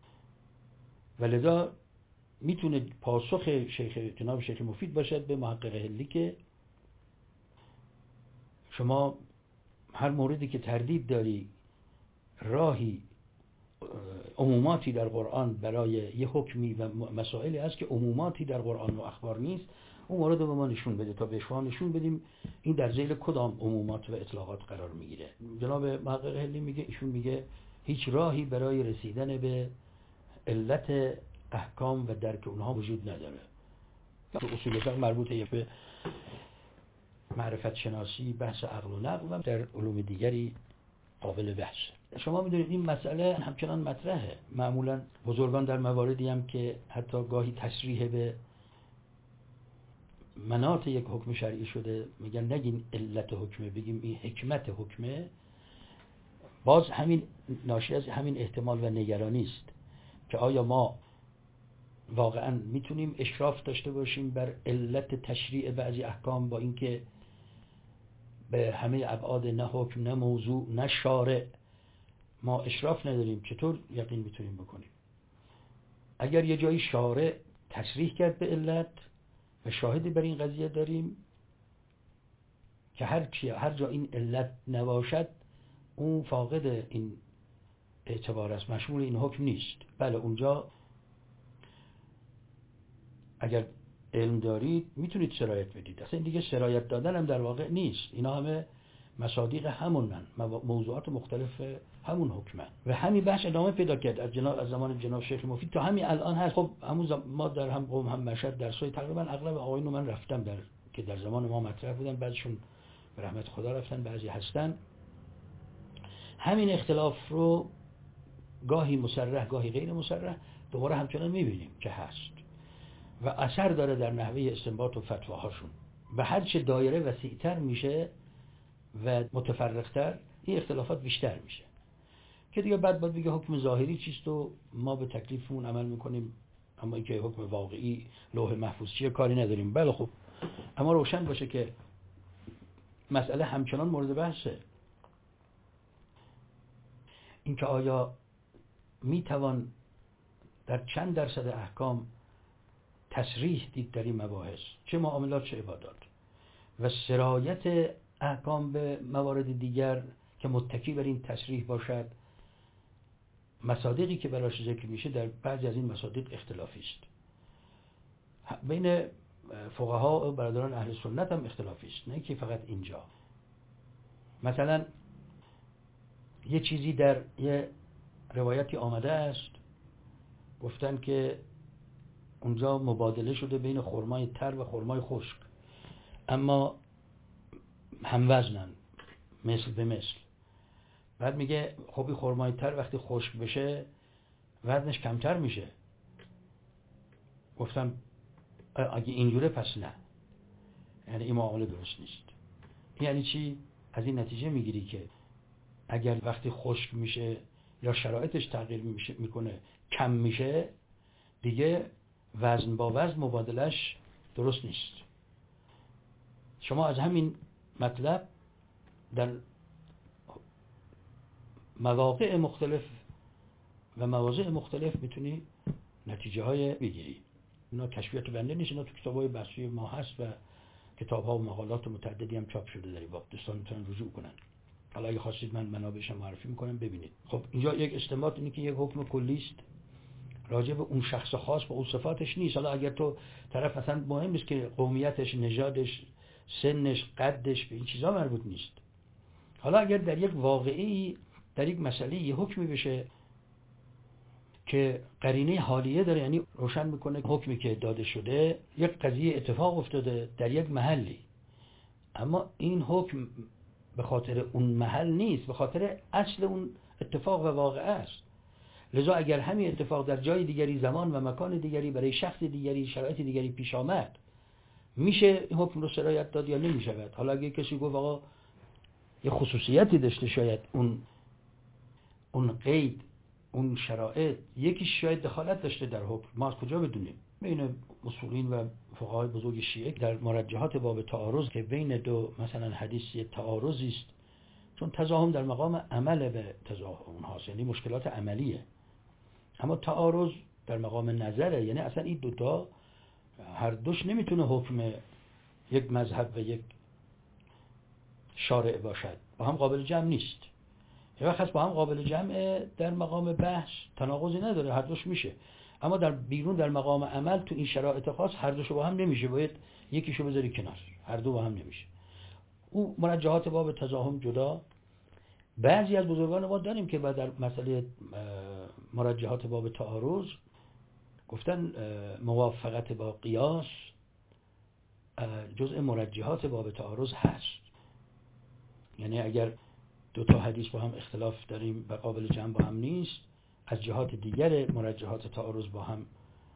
ولذا میتونه پاسخ جناب شیخ مفید باشد به محقق هلی که شما هر موردی که تردید داری، راهی عموماتی در قرآن برای یه حکمی و مسائلی هست که عموماتی در قرآن و اخبار نیست، اون مورد رو به ما نشون بده تا به شما نشون بدیم این در ذیل کدام عمومات و اطلاقات قرار میگیره. جناب محقق هلی میگه، ایشون میگه هیچ راهی برای رسیدن به علت احکام و درک اونها وجود نداره. تو اصول فقه مربوطه به معرفت شناسی، بحث عقل و نقل و در علوم دیگری قابل بحث. شما میدونید این مسئله همچنان مطرحه. معمولا بزرگان در مواردی هم که حتی گاهی تصریح به مناط یک حکم شرعی شده میگن نگین علت حکمه، بگیم این حکمت حکمه. باز همین ناشی از همین احتمال و نگرانی است که آیا ما واقعا میتونیم اشراف داشته باشیم بر علت تشریع بعضی احکام، با اینکه به همه ابعاد نه حکم نه موضوع نه شارع ما اشراف نداریم، چطور یقین میتونیم بکنیم؟ اگر یه جایی شارع تصریح کرد به علت و شاهدی بر این قضیه داریم که هر جا این علت نباشد اون فاقد این اعتبار است، مشمول این حکم نیست. بله اونجا اگر علم دارید میتونید سرایت بدید. اصلا دیگه سرایت دادن هم در واقع نیست، اینا همه مصادیق همونن، موضوعات مختلف همون حکمن و همین بحث ادامه پیدا کرد از زمان جناب شیخ مفید تا همین الان هست. خب ما در هم قوم هم مشهد درسای تقریبا اغلب آقایون من رفتم که در زمان ما مطرح بودن، بعضیشون به رحمت خدا رفتن، بعضی هستن. همین اختلاف رو گاهی مصرح گاهی غیر مصرح دوباره همچنان میبینیم که هست و اثر داره در نحوه استنباط و فتواهاشون و هرچه دایره وسیع‌تر میشه و متفرق‌تر این اختلافات بیشتر میشه که دیگه بعد باید بگه حکم ظاهری چیست و ما به تکلیفمون عمل میکنیم، اما اینکه حکم واقعی لوح محفوظ چیه کاری نداریم. بله خب اما روشن باشه که مسئله همچنان مورد بحثه، اینکه آیا میتوان در چند درصد احکام تصریح دید در این مباحث، چه معاملات چه عبادات، و سرایت احکام به موارد دیگر که متکی بر این تصریح باشد. مصادیقی که براش ذکر میشه در بعضی از این مصادیق اختلافی است، بین فقها و برادران اهل سنت هم اختلافی است، نه که فقط اینجا. مثلا یه چیزی در یه روایتی آمده است، گفتن که اونجا مبادله شده بین خرمای تر و خرمای خشک، اما هم وزنن مثل به مثل. بعد میگه خب این خرمای تر وقتی خشک بشه وزنش کمتر میشه. گفتم اگه اینجوره پس نه، یعنی این معامله درست نیست. یعنی چی؟ از این نتیجه میگیری که اگر وقتی خشک میشه یا شرایطش تغییر میکنه کم میشه، دیگه وزن با وزن مبادلش درست نیست. شما از همین مطلب در مواقع مختلف و مواضع مختلف میتونی نتیجه های بگیری. اینا کشفیات بنده نیست، اینا تو کتاب‌های بحثی ما هست و کتاب‌ها و مقالات متعددی هم چاپ شده در این باب، دوستان میتونن رجوع کنن. حالا اگه خواستید من منابعش معرفی میکنم ببینید. خب اینجا یک استنباط اینه که یک حکم کلی است راجع به اون شخص خاص با اون صفاتش نیست. حالا اگر تو طرف مثلا مهم نیست که قومیتش، نژادش، سنش، قدش، به این چیزا مربوط نیست. حالا اگر در یک واقعی در یک مسئله یه حکمی بشه که قرینه حالیه داره، یعنی روشن میکنه حکمی که داده شده یک قضیه اتفاق افتاده در یک محلی، اما این حکم به خاطر اون محل نیست، به خاطر اصل اون اتفاق و واقعه است. لذا اگر همین اتفاق در جای دیگری، زمان و مکان دیگری، برای شخص دیگری، شرایط دیگری پیش آمد، میشه این حکم رو سرایت داد یا نمیشود؟ حالا اگه کسی گفت آقا یه خصوصیتی داشته، شاید اون قید، اون شرایط یکی شاید دخالت داشته در حکم، ما از کجا بدونیم؟ بین اصولین و فقهای بزرگ شیعه در مرجحات باب تعارض که بین دو مثلا حدیث تعارضی است، چون تضاهم در مقام عمل به تضاهم اونهاست، یعنی مشکلات عملیه، اما تعارض در مقام نظره، یعنی اصلا این دوتا هر دوش نمیتونه حکم یک مذهب و یک شارع باشد، با هم قابل جمع نیست. یه وقت با هم قابل جمع در مقام بحث تناقضی نداره، هر دوش میشه، اما در بیرون در مقام عمل تو این شرایط خاص هر دوشو با هم نمیشه، باید یکیشو بذاری کنار، هر دو با هم نمیشه. او مرجحات باب تضاهم جدا. بعضی از بزرگان ما داریم که بعد در مسئله مرجحات باب تعارض گفتن موافقت با قیاس جزء مرجحات باب تعارض هست. یعنی اگر دو تا حدیث با هم اختلاف داریم و قابل جمع با هم نیست، از جهات دیگر مرجحات تعارض با هم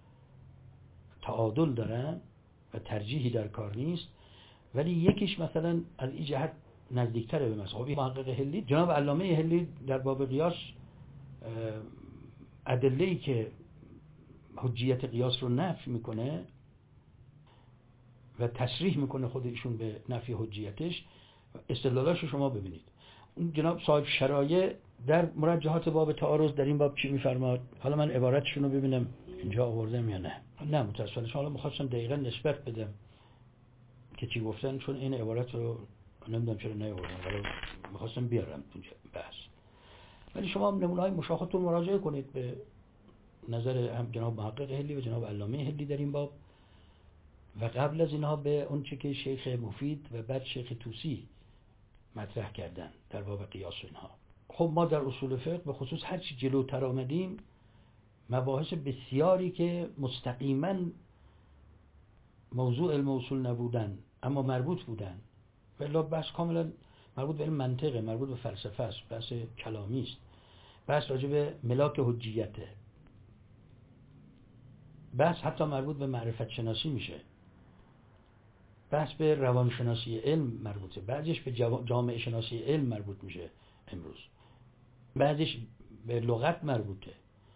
تعادل دارن و ترجیحی در کار نیست، ولی یکیش مثلا از این جهت نزدیکتره به مذهب محقق هلی. جناب علامه هلی در باب قیاس ادله‌ای که حجیت قیاس رو نفی میکنه و تصریح میکنه خود ایشون به نفی حجیتش، استدلالاشو شما ببینید. اون جناب صاحب شرایع در مرجحات باب تعارض در این باب چی میفرماد؟ حالا من عبارتشون رو ببینم اینجا آوردم یا نه متاسفانه حالا می‌خواستم دقیقاً نسبت بدم که چی گفتن، چون این عبارت رو نمیدونم چرا نیاوردم، ولی می‌خواستم بیارم اونجا بحث. ولی شما نمونه‌های مشاهدتون مراجعه کنید به نظر هم جناب محقق هلی و جناب علامه هلی در این باب، و قبل از اینها به اون چه که شیخ مفید و بعد شیخ طوسی مطرح کردن در باب قیاس اینها. خب ما در اصول فقه به خصوص هر چی جلوتر آمدیم مباحث بسیاری که مستقیما موضوع علم اصول نبودن اما مربوط بودن، ولی بحث کاملا مربوط به علم منطقه، مربوط به فلسفه است، بحث کلامی است، بحث راجع به ملاک حجیته، بحث حتی مربوط به معرفت شناسی میشه، بحث به روانشناسی علم مربوطه، بعضیش به جامعه شناسی علم مربوط میشه امروز، بعضیش به لغت مربوطه.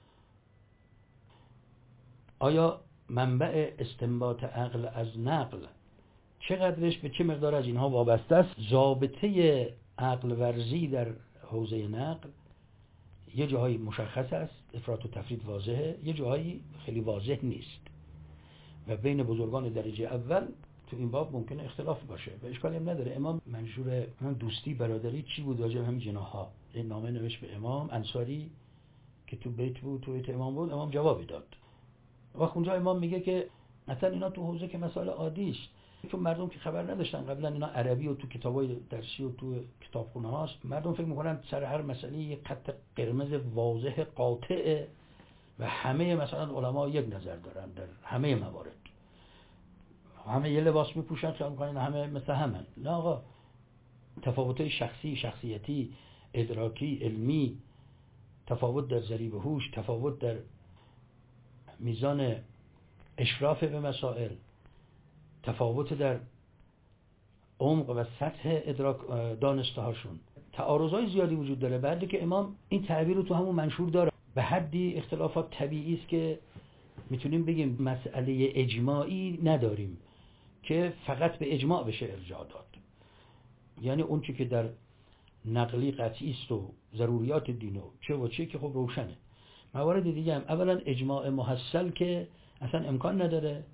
آیا منبع استنباط عقل از نقل چقدرش به چه مقدار از اینها وابسته است؟ ضابطه عقل ورزی در حوزه نقل یه جاهایی مشخص است، افراط و تفرید واضحه، یه جاهایی خیلی واضح نیست و بین بزرگان درجه اول تو این باب ممکنه اختلاف باشه و اشکالی هم نداره. امام منشور دوستی برادری چی بود راجع به همین جناح‌ها؟ این نامه نوشت به امام انصاری که تو بیت بود، تو بیت امام بود، امام جوابی داد. وقت اونجا امام میگه که مثلا اینا تو حوزه که مسائل عادی است، چون مردم که خبر نداشتن قبلا اینا عربی و تو کتابای درسی و تو کتابخونه هاست، مردم فکر میکنن سر هر مسئله یک خط قرمز واضح قاطع و همه مثلا علما یک نظر دارن در همه موارد، همه یه لباس میپوشن که میگن همه مثل همن. نه آقا، تفاوت‌های شخصی، شخصیتی، ادراکی، علمی، تفاوت در ضریب هوش، تفاوت در میزان اشراف به مسائل، تفاوت در عمق و سطح ادراک دانسته هاشون، تعارضای زیادی وجود داره. بعد که امام این تعبیر رو تو همون منشور داره، به حدی اختلافات طبیعی است که میتونیم بگیم مسئله اجماعی نداریم که فقط به اجماع بشه ارجاع داد. یعنی اون چی که در نقلی قطعی است و ضروریات دین و چه و چه که خب روشنه. موارد دیگه هم اولا اجماع محصل که اصلا امکان نداره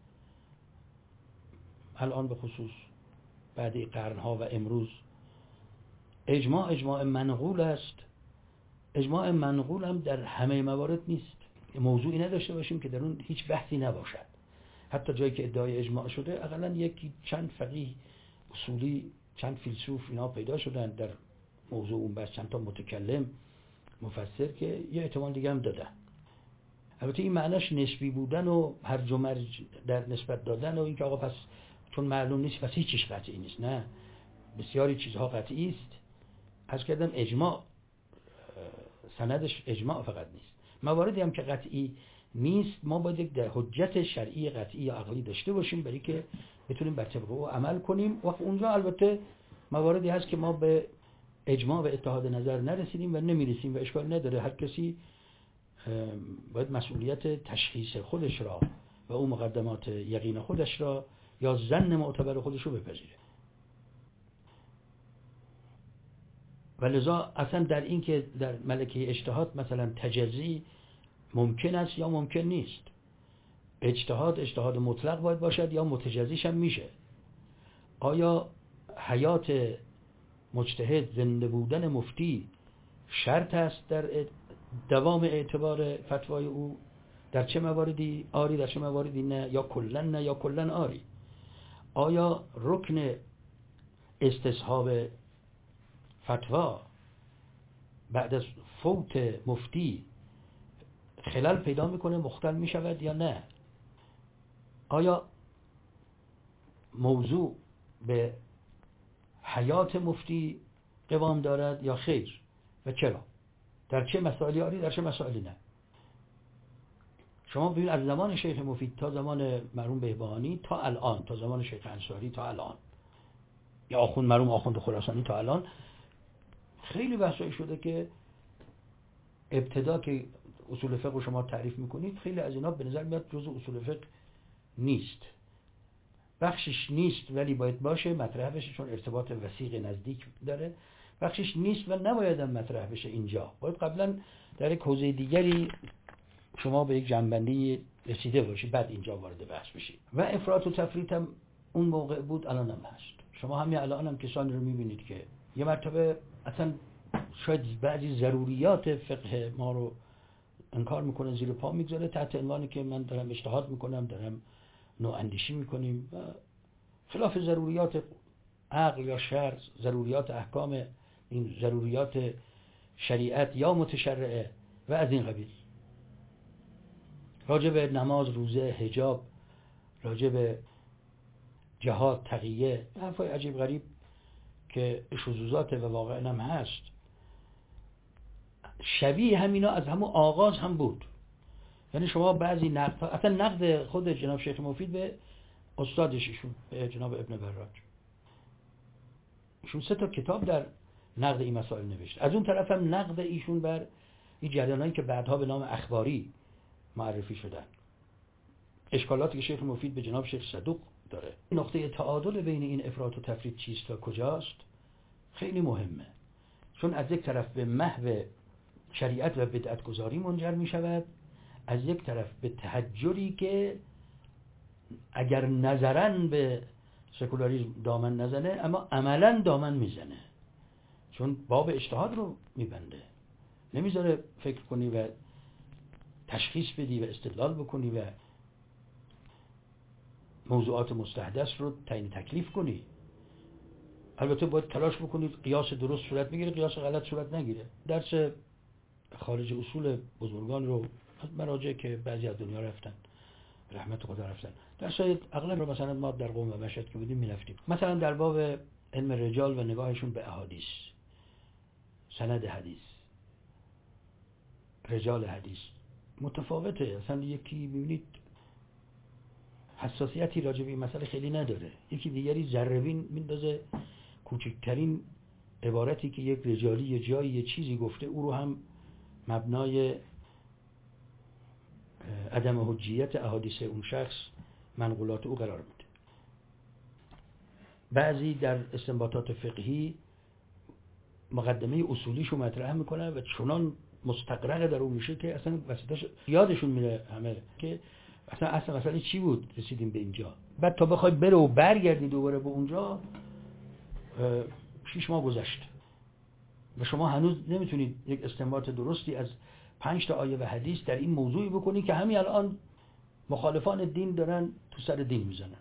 الان به خصوص بعد قرنها و امروز. اجماع منقول است، اجماع منقول هم در همه موارد نیست. موضوعی نداشته باشیم که در اون هیچ بحثی نباشد. حتی جایی که ادعای اجماع شده اقلا یکی چند فقیه اصولی، چند فیلسوف اینا پیدا شدن در موضوع اون بحث، چند تا متکلم مفسر که یه احتمال دیگه هم دادن. البته این معناش نسبی بودن و هرج و مرج در نسبت دادن و این که آقا پس چون معلوم نیست پس هیچیش قطعی نیست. نه، بسیاری چیزها قطعی است. عرض کردم اجماع سندش اجماع فقط نیست، مواردی هم که قطعی نیست ما باید یک حجت شرعی قطعی یا عقلی داشته باشیم برای که بتونیم بر طبق او عمل کنیم. و اونجا البته مواردی هست که ما به اجماع و اتحاد نظر نرسیدیم و نمیرسیم و اشکال نداره، هر کسی باید مسئولیت تشخیص خودش را و او مقدمات یقین خودش را یا ظن معتبر خودش رو بپذیره. و لذا اصلا در این که در ملکه اجتهاد مثلا تجزی ممکن است یا ممکن نیست، اجتهاد مطلق باید باشد یا متجزیش هم میشه. آیا حیات مجتهد، زنده بودن مفتی شرط است در دوام اعتبار فتوای او؟ در چه مواردی آری، در چه مواردی نه، یا کلن نه یا کلن آری؟ آیا رکن استصحاب فتوا بعد از فوت مفتی خلل پیدا میکنه، مختل میشود یا نه؟ آیا موضوع به حیات مفتی قوام دارد یا خیر و چرا؟ در چه مسائلی آری، در چه مسائلی نه؟ شما ببین از زمان شیخ مفید تا زمان مرحوم بهبهانی تا الان، تا زمان شیخ انصاری تا الان، یا مرحوم آخوند خراسانی تا الان، خیلی بحثایی شده که ابتدا که اصول فقه رو شما تعریف میکنید خیلی از اینا به نظر میاد جزء اصول فقه نیست، بخشش نیست ولی باید باشه، مطرح بشه چون ارتباط وثیق نزدیک داره، بخشش نیست و نباید هم مطرح بشه اینجا، باید قبلا در یک حوزه دیگری شما به یک جنبندی رسیده باشید بعد اینجا وارد بحث بشید. و افراط و تفریط هم اون موقع بود، الان هم هست. شما همین الان هم کسانی رو میبینید که یه مرتبه اصلا شاید بعضی ضروریات فقه ما رو انکار میکنه، زیر پا میگذاره تحت عنوانی که من دارم اجتهاد میکنم، دارم نواندیشی میکنیم، و خلاف ضروریات عقل یا شرع، ضروریات احکام، این ضروریات شریعت یا متشرعه و از این قبیل. راجع به نماز، روزه، حجاب، راجع به جهاد، تقیه، حرفای عجیب غریب که شذوذات و واقعا هم هست، شبیه همینا از همون آغاز هم بود. یعنی شما بعضی نقد، اصلا نقد خود جناب شیخ مفید به استادش ایشون، به جناب ابن براج، ایشون 3 کتاب در نقد این مسائل نوشته. از اون طرف هم نقد ایشون بر این جریانایی که بعدها به نام اخباری معرفی شدن، اشکالاتی که شیخ مفید به جناب شیخ صدوق داره. نقطه تعادل بین این افراط و تفریط چیست و کجاست خیلی مهمه، چون از یک طرف به محو شریعت و بدعت گذاری منجر می شود، از یک طرف به تحجری که اگر نظرن به سکولاریسم دامن نزنه اما عملا دامن میزنه، چون باب اجتهاد رو میبنده، نمیذاره فکر کنی و تشخیص بدی و استدلال بکنی و موضوعات مستحدث رو تعیین تکلیف کنی. البته باید تلاش بکنید قیاس درست صورت بگیره، قیاس غلط صورت نگیره. درس خارج اصول بزرگان رو از مراجع که بعضی از دنیا رفتن، رحمت خدا رفتن، درسای اغلب رو مثلا ما در قم و مشهد که بودیم میرفتیم، مثلا در باب علم رجال و نگاهشون به احادیث، سند حدیث، رجال حدیث متفاوته. اصلا یکی ببینید حساسیتی راجع به این مسئله خیلی نداره، یکی دیگری ذره‌بین میندازه کوچکترین عبارتی که یک رجالی یه جایی یه چیزی گفته او رو هم مبنای عدم حجیت احادیث اون شخص، منقولات او قرار میده. بعضی در استنباطات فقهی مقدمه اصولیشو مطرح میکنن و چنان مستقرق در اون میشه که اصلا وسطش یادشون میره همه که اصلا مسئله چی بود رسیدیم به اینجا. بعد تا بخوای بره و برگردی دوباره به اونجا 6 ماه گذشت و شما هنوز نمیتونید یک استنباط درستی از 5 آیه و حدیث در این موضوعی بکنی که همین الان مخالفان دین دارن تو سر دین میزنن.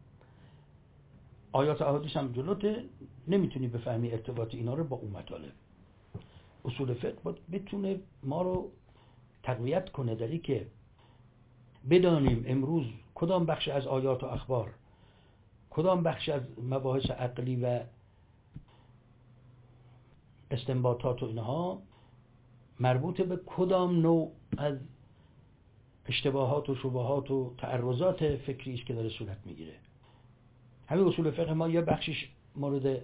آیات و احادیث هم جلوته، نمیتونی بفهمی ارتباط اینا رو با اون مطالب. اصول فقه باید بتونه ما رو تقویت کنه در این که بدانیم امروز کدام بخش از آیات و اخبار، کدام بخش از مباحث عقلی و استنباطات و اینها مربوط به کدام نوع از اشتباهات و شبهات و تعرضات فکری است که داره صورت میگیره. همین اصول فقه ما یه بخشش مورد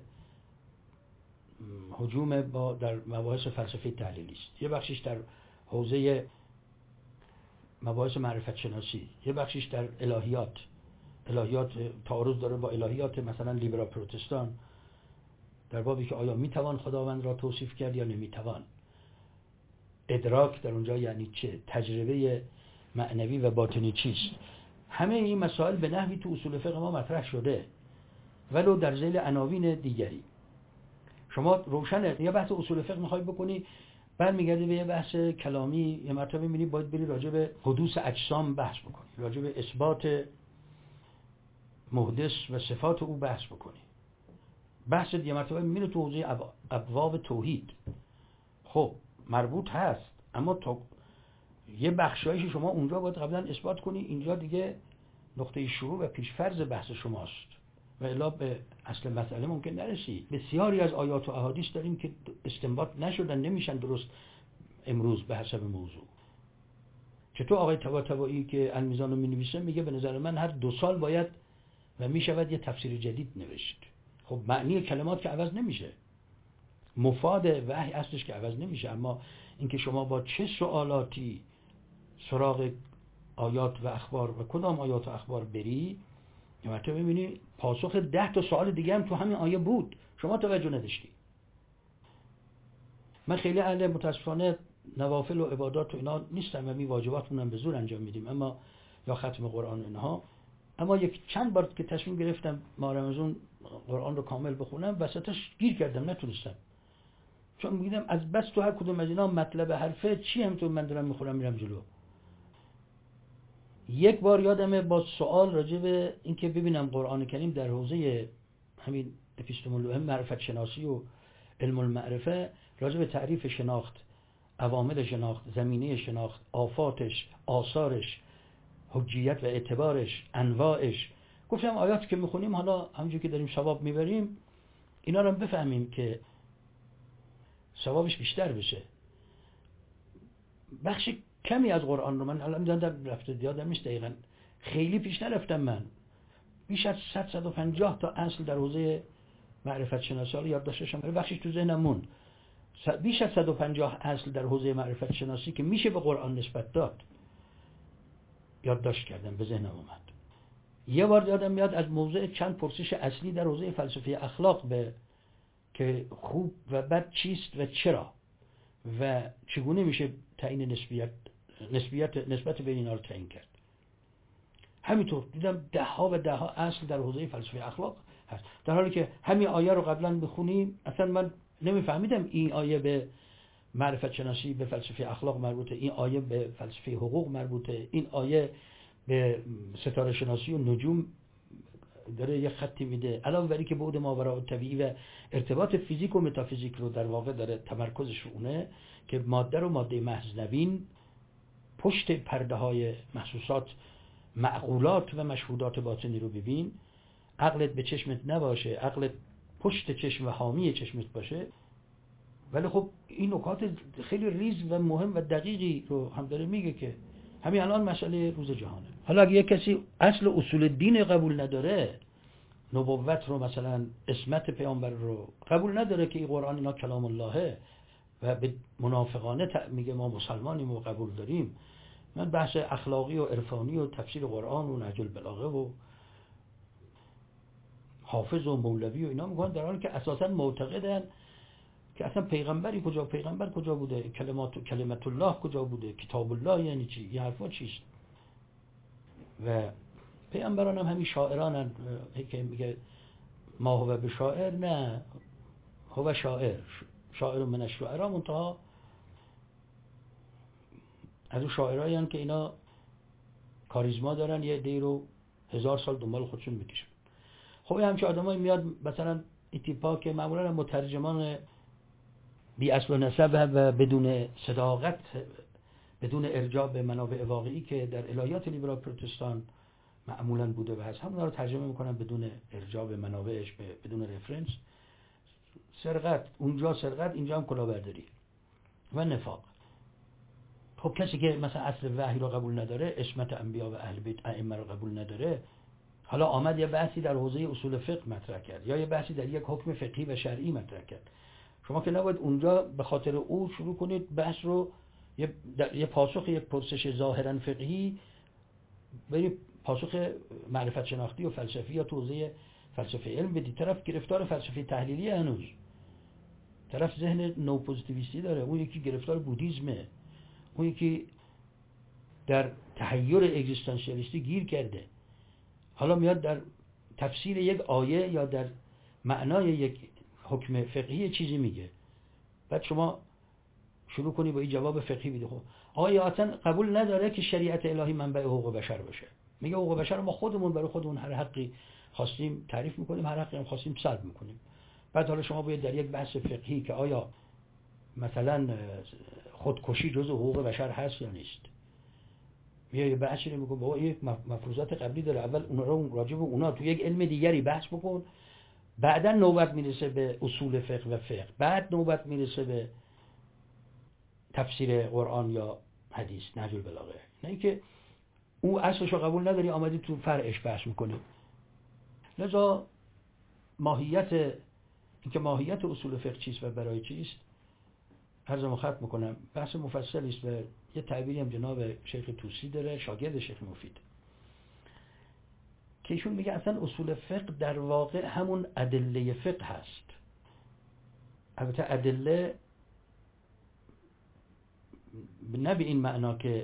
هجوم در مباحث فلسفه تحلیلی است، یه بخشش در حوزه مباحث معرفت شناسی، یه بخشش در الهیات تعارض داره با الهیات مثلا لیبرال پروتستان، در بابی که آیا میتوان خداوند را توصیف کرد یا نمیتوان، ادراک در اونجا یعنی چه، تجربه معنوی و باطنی چیست. همه این مسائل به نحوی تو اصول فقه ما مطرح شده ولو در ذیل عناوین دیگری. شما روشنه یه بحث اصول فقه میخوای بکنی برمیگردی به یه بحث کلامی، یه مرتبه میبینی باید بری راجع به حدوث اجسام بحث بکنی، راجع به اثبات محدث و صفات او بحث بکنی. بحث یه مرتبه میره تو حوزه ابواب توحید، خب مربوط هست اما تا یه بخشایش شما اونجا باید قبلا اثبات کنی، اینجا دیگه نقطه شروع و پیشفرض بحث شماست و الا به اصل مسئله ممکن نرسی. بسیاری از آیات و احادیث داریم که استنباط نشدن، نمیشن درست امروز به حسب موضوع. چطور آقای طباطبایی که المیزان رو می‌نویسه میگه به نظر من هر 2 سال باید و میشود یه تفسیر جدید نوشت. خب معنی کلمات که عوض نمیشه، مفاد وحی اصلش که عوض نمیشه، اما اینکه شما با چه سوالاتی سراغ آیات و اخبار و کدام آیات و اخبار بری، البته ببینی پاسخ 10 تا سوال دیگه هم تو همین آیه بود، شما توجه نداشتی. من خیلی اهل متاسفانه نوافل و عبادات و اینا نیستم و می واجباتمون به زور انجام میدیم، اما یا ختم قرآن اینها، اما یک چند بار که تصمیم گرفتم ماه رمضان قرآن رو کامل بخونم وسطش گیر کردم، نتونستم، چون میگم از بس تو هر کدوم از اینا مطلب حرفه چی هم تو من دارم میخورم میرم جلو. یک بار یادمه با سوال راجع به اینکه ببینم قرآن کریم در حوزه همین اپیستمولوژی، معرفت شناسی و علم المعرفه، راجع به تعریف شناخت، عوامل شناخت، زمینه شناخت، آفاتش، آثارش، حجیت و اعتبارش، انواعش، گفتم آیاتی که میخونیم حالا همونجوری که داریم ثواب میبریم اینا رو بفهمیم که ثوابش بیشتر بشه. بخش کمی از قرآن رو من الان یادم نیست دقیقاً، خیلی پیش نرفتم، من بیش از 150 تا اصل در حوزه معرفت شناسی رو یادداشتشم، بخشش تو ذهنم موند. بیش از 150 اصل در حوزه معرفت شناسی که میشه به قرآن نسبت داد یادداشت کردم، به ذهنم اومد. یه بار یادم میاد از موضوع چند پرسش اصلی در حوزه فلسفه اخلاق به که خوب و بد چیست و چرا و چگونه میشه تعیین نسبت بین اینا رو تعیین کرد. همینطور دیدم ده ها و ده ها اصل در حوزه فلسفه اخلاق هست، در حالی که همین آیه رو قبلا بخونیم اصلا من نمیفهمیدم این آیه به معرفت شناسی به فلسفه اخلاق مربوطه، این آیه به فلسفه حقوق مربوطه، این آیه به ستاره شناسی و نجوم داره یه خطی میده، علاوه بر اینکه بعد ماوراء طبیعی و ارتباط فیزیک و متافیزیک رو در واقع داره تمرکزش رو اونه که ماده رو ماده محض نبین، پشت پرده های محسوسات، معقولات و مشهودات باطنی رو ببین، عقلت به چشمت نباشه، عقلت پشت چشم و حامی چشمت باشه. ولی خب این نکات خیلی ریز و مهم و دقیقی رو هم داره میگه که همین الان مسئله روز جهانه. حالا اگه یک کسی اصل اصول دین قبول نداره، نبوت رو مثلا عصمت پیامبر رو قبول نداره که این قرآن اینا کلام اللهه و به منافقانه میگه ما مسلمانیم و قبول داریم، من بحث اخلاقی و عرفانی و تفسیر قرآن و نهج البلاغه و حافظ و مولوی و اینا میگن، در حالی که اساسا معتقدن که اصلا پیغمبر کجا بوده، کلمت الله کجا بوده، کتاب الله یعنی چی، این حرفا چیست. و پیغمبران هم همین شاعرانن که میگه ما هو به شاعر، نه هو شاعر من الشعراء، منتها از اون شاعرایی هستن که اینا کاریزما دارن، یه عده‌ای رو 1000 سال دنبال خودشون میکشن. خب همچه آدمایی میاد مثلا این تیپا که معمولا مترجمان بی اصل و نسب و بدون صداقت، بدون ارجاع به منابع واقعی که در الهیات لیبرال پروتستان معمولا بوده و هست، همون رو ترجمه میکنن بدون ارجاع به منابعش، بدون رفرنس. سرقت اونجا، سرقت اینجا هم کلاهبرداری و نفاق. خب کسی که مثلا اصل وحی رو قبول نداره، عصمت انبیا و اهل بیت ائمه رو قبول نداره، حالا آمد یه بحثی در حوزه اصول فقه مطرح کرد یا یه بحثی در یک حکم فقهی و شرعی مطرح کرد، شما که نباید اونجا به خاطر او شروع کنید بحث رو یه پاسخ، یک پرسش ظاهرا فقهی برید پاسخ معرفت شناختی و فلسفی یا حوزه فلسفه علم بدید. طرف گرفتار فلسفه تحلیلی، هنوز طرف ذهن نو پوزیتیویستی داره، اون یکی گرفتار بودیزمه، اون یکی در تحیر اگزیستانسیالیستی گیر کرده، حالا میاد در تفسیر یک آیه یا در معنای یک حکم فقهی چیزی میگه، بعد شما شروع کنی با این جواب فقهی بدی. خب آیا اصلا قبول نداره که شریعت الهی منبع حقوق بشر باشه؟ میگه حقوق بشر ما خودمون برای خودمون هر حقی خواستیم تعریف میکنیم، هر حقی هم خواستیم سلب میکنیم. بعد حالا شما باید در یک بحث فقهی که آیا مثلا خودکشی جزء حقوق بشر هست یا نیست، میای بحث رو میگه بابا یک مفروضات قبلی داره، اول اون رو راجع به اونا تو یک علم دیگری بحث بکن، بعدا نوبت میرسه به اصول فقه و فقه، بعد نوبت میرسه به تفسیر قرآن یا حدیث، نهج البلاغه. نه اینکه او اصلش رو قبول نداری آمدی تو فرعش بحث میکنی. لذا ماهیت اصول فقه چیست و برای چیست عرضمو ختم میکنم. بحث مفصلی است و یه تعبیری هم جناب شیخ طوسی داره، شاگرد شیخ مفید، که ایشون میگه اصلا اصول فقه در واقع همون ادله فقه هست. البته ادله نه به این معنا که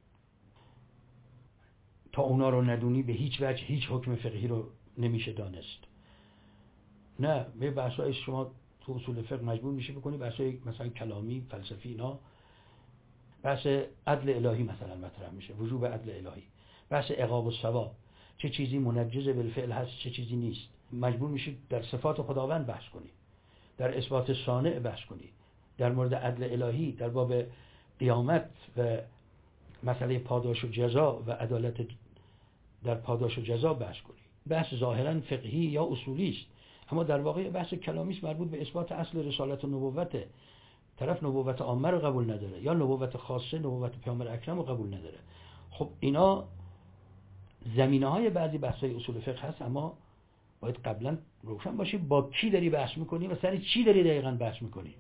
تا اونا رو ندونی به هیچ وجه هیچ حکم فقهی رو نمیشه دانست. نه، به بحثای شما تو اصول فقه مجبور میشه بکنی بحثای مثلا کلامی، فلسفی، اینا. بحث عدل الهی مثلا مطرح میشه، وجوب عدل الهی، بحث عقاب و ثواب، چه چیزی منجز بالفعل هست چه چیزی نیست. مجبور میشید در صفات خداوند بحث کنی، در اثبات صانع بحث کنی، در مورد عدل الهی در باب قیامت و مسئله پاداش و جزا و عدالت در پاداش و جزا بحث کنی. بحث ظاهرا فقهی یا اصولی است، اما در واقع بحث کلامی است، مربوط به اثبات اصل رسالت و نبوته. طرف نبوت عامه رو قبول نداره یا نبوت خاصه، نبوت پیامبر اکرم رو قبول نداره. خب اینا زمینه‌های بعضی بحث‌های اصول فقه هست، اما باید قبلا روشن باشی با کی داری بحث می‌کنی و سر چی داری دقیقاً بحث می‌کنی.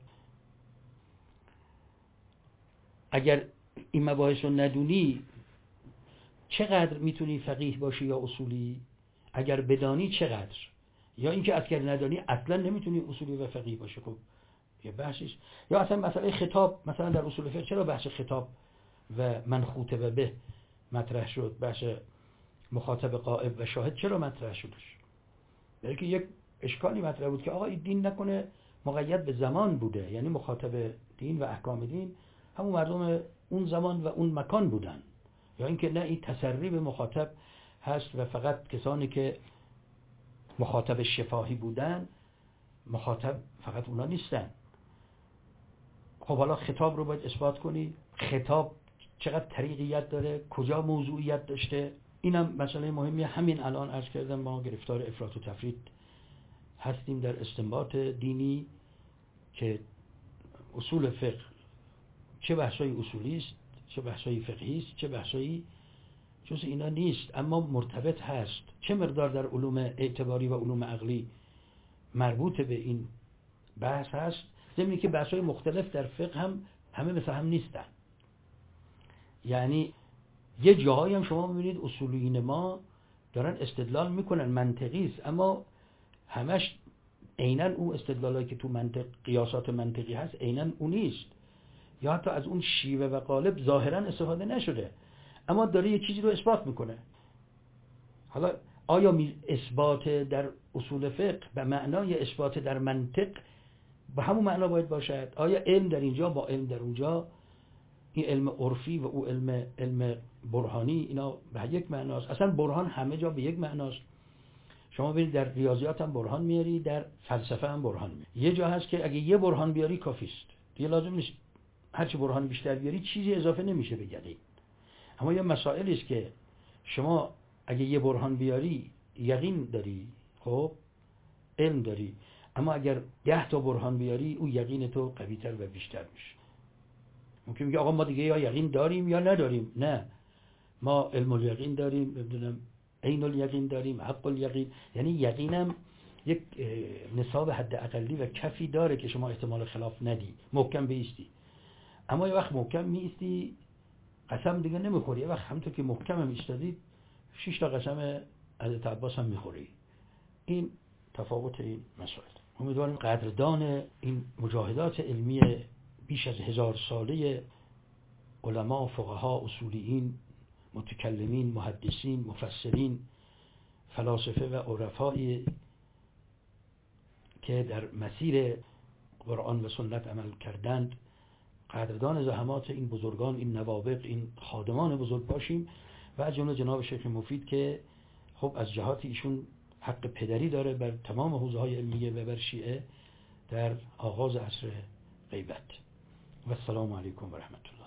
اگر این مباحث رو ندونی چقدر میتونی فقیه باشی یا اصولی؟ اگر بدانی چقدر؟ یا اینکه اگر ندانی اصلا نمیتونی اصولی و فقیه باشی. خب یه بحثیش. یا اصلا مسئله خطاب، مثلا در اصول فقه چرا بحث خطاب و من خاطب به مطرح شد؟ بحث مخاطب غائب و شاهد چرا مطرح شدش؟ بلکه یک اشکالی مطرح بود که آقا این دین نکنه مقید به زمان بوده، یعنی مخاطب دین و احکام دین همون مردم اون زمان و اون مکان بودن، یا اینکه نه این تسری به مخاطب هست و فقط کسانی که مخاطب شفاهی بودن مخاطب فقط اونا نیستن. خب حالا خطاب رو باید اثبات کنی، خطاب چقدر طریقیت داره، کجا موضوعیت داشته. اینم مسئله مهمیه. همین الان عرض کردم ما گرفتار افراط و تفرید هستیم در استنباط دینی که اصول فقه چه بحثای اصولی است، چه بحثای فقهی است، چه بحثای جز اینا نیست، اما مرتبط هست. چه مقدار در علوم اعتباری و علوم عقلی مربوط به این بحث هست، ضمن که بحث‌های مختلف در فقه هم همه مثل هم نیستن. یعنی یه جاهایی هم شما می‌بینید اصولیین ما دارن استدلال میکنن منطقی است، اما همش عیناً اون استدلالایی که تو منطق قیاسات منطقی هست عیناً اون نیست، یا حتی از اون شیوه و قالب ظاهراً استفاده نشده، اما داره یه چیزی رو اثبات میکنه. حالا آیا اثبات در اصول فقه به معنای اثبات در منطق به همون معنا باید باشد؟ آیا علم در اینجا با علم در اونجا، این علم عرفی و او علم برهانی، اینا به یک معناست؟ اصلا برهان همه جا به یک معناست. شما برید در ریاضیات هم برهان میاری، در فلسفه هم برهان میاری. یه جا هست که اگه یه برهان بیاری کافیست، دیگه لازم نیست هرچی برهان بیشتر بیاری چیزی اضافه نمیشه به یقین. اما یه مسائلی است که شما اگه یه برهان بیاری یقین داری، خب علم داری، اما اگر 10 تا برهان بیاری او یقین تو قوی‌تر و بیشتر میشه. ممکن میگه آقا ما دیگه یا یقین داریم یا نداریم. نه، ما علم الیقین داریم، نمیدونم عین الیقین داریم، حق الیقین. یعنی یقینم یک نصاب حد اقلی و کفی داره که شما احتمال خلاف ندی، محکم بیستی. اما یه وقت محکم میستی قسم دیگه نمیخوری، یه وقت همونطور که محکم هم ایستادی 6 تا قسم حضرت عباس هم میخوری. این تفاوت این مسائل. امیدواریم قدردان این مجاهدات علمی بیش از 1000 ساله علما، فقها، اصولیین، متکلمین، محدثین، مفسرین، فلاسفه و عرفایی که در مسیر قرآن و سنت عمل کردند، قدردان زحمات این بزرگان، این نوابغ، این خادمان بزرگ باشیم. و از جمله جناب شیخ مفید که خب از جهات ایشون حق پدری داره بر تمام حوزه‌های علمیه و بر شیعه در آغاز عصر غیبت. و السلام علیکم و رحمت الله.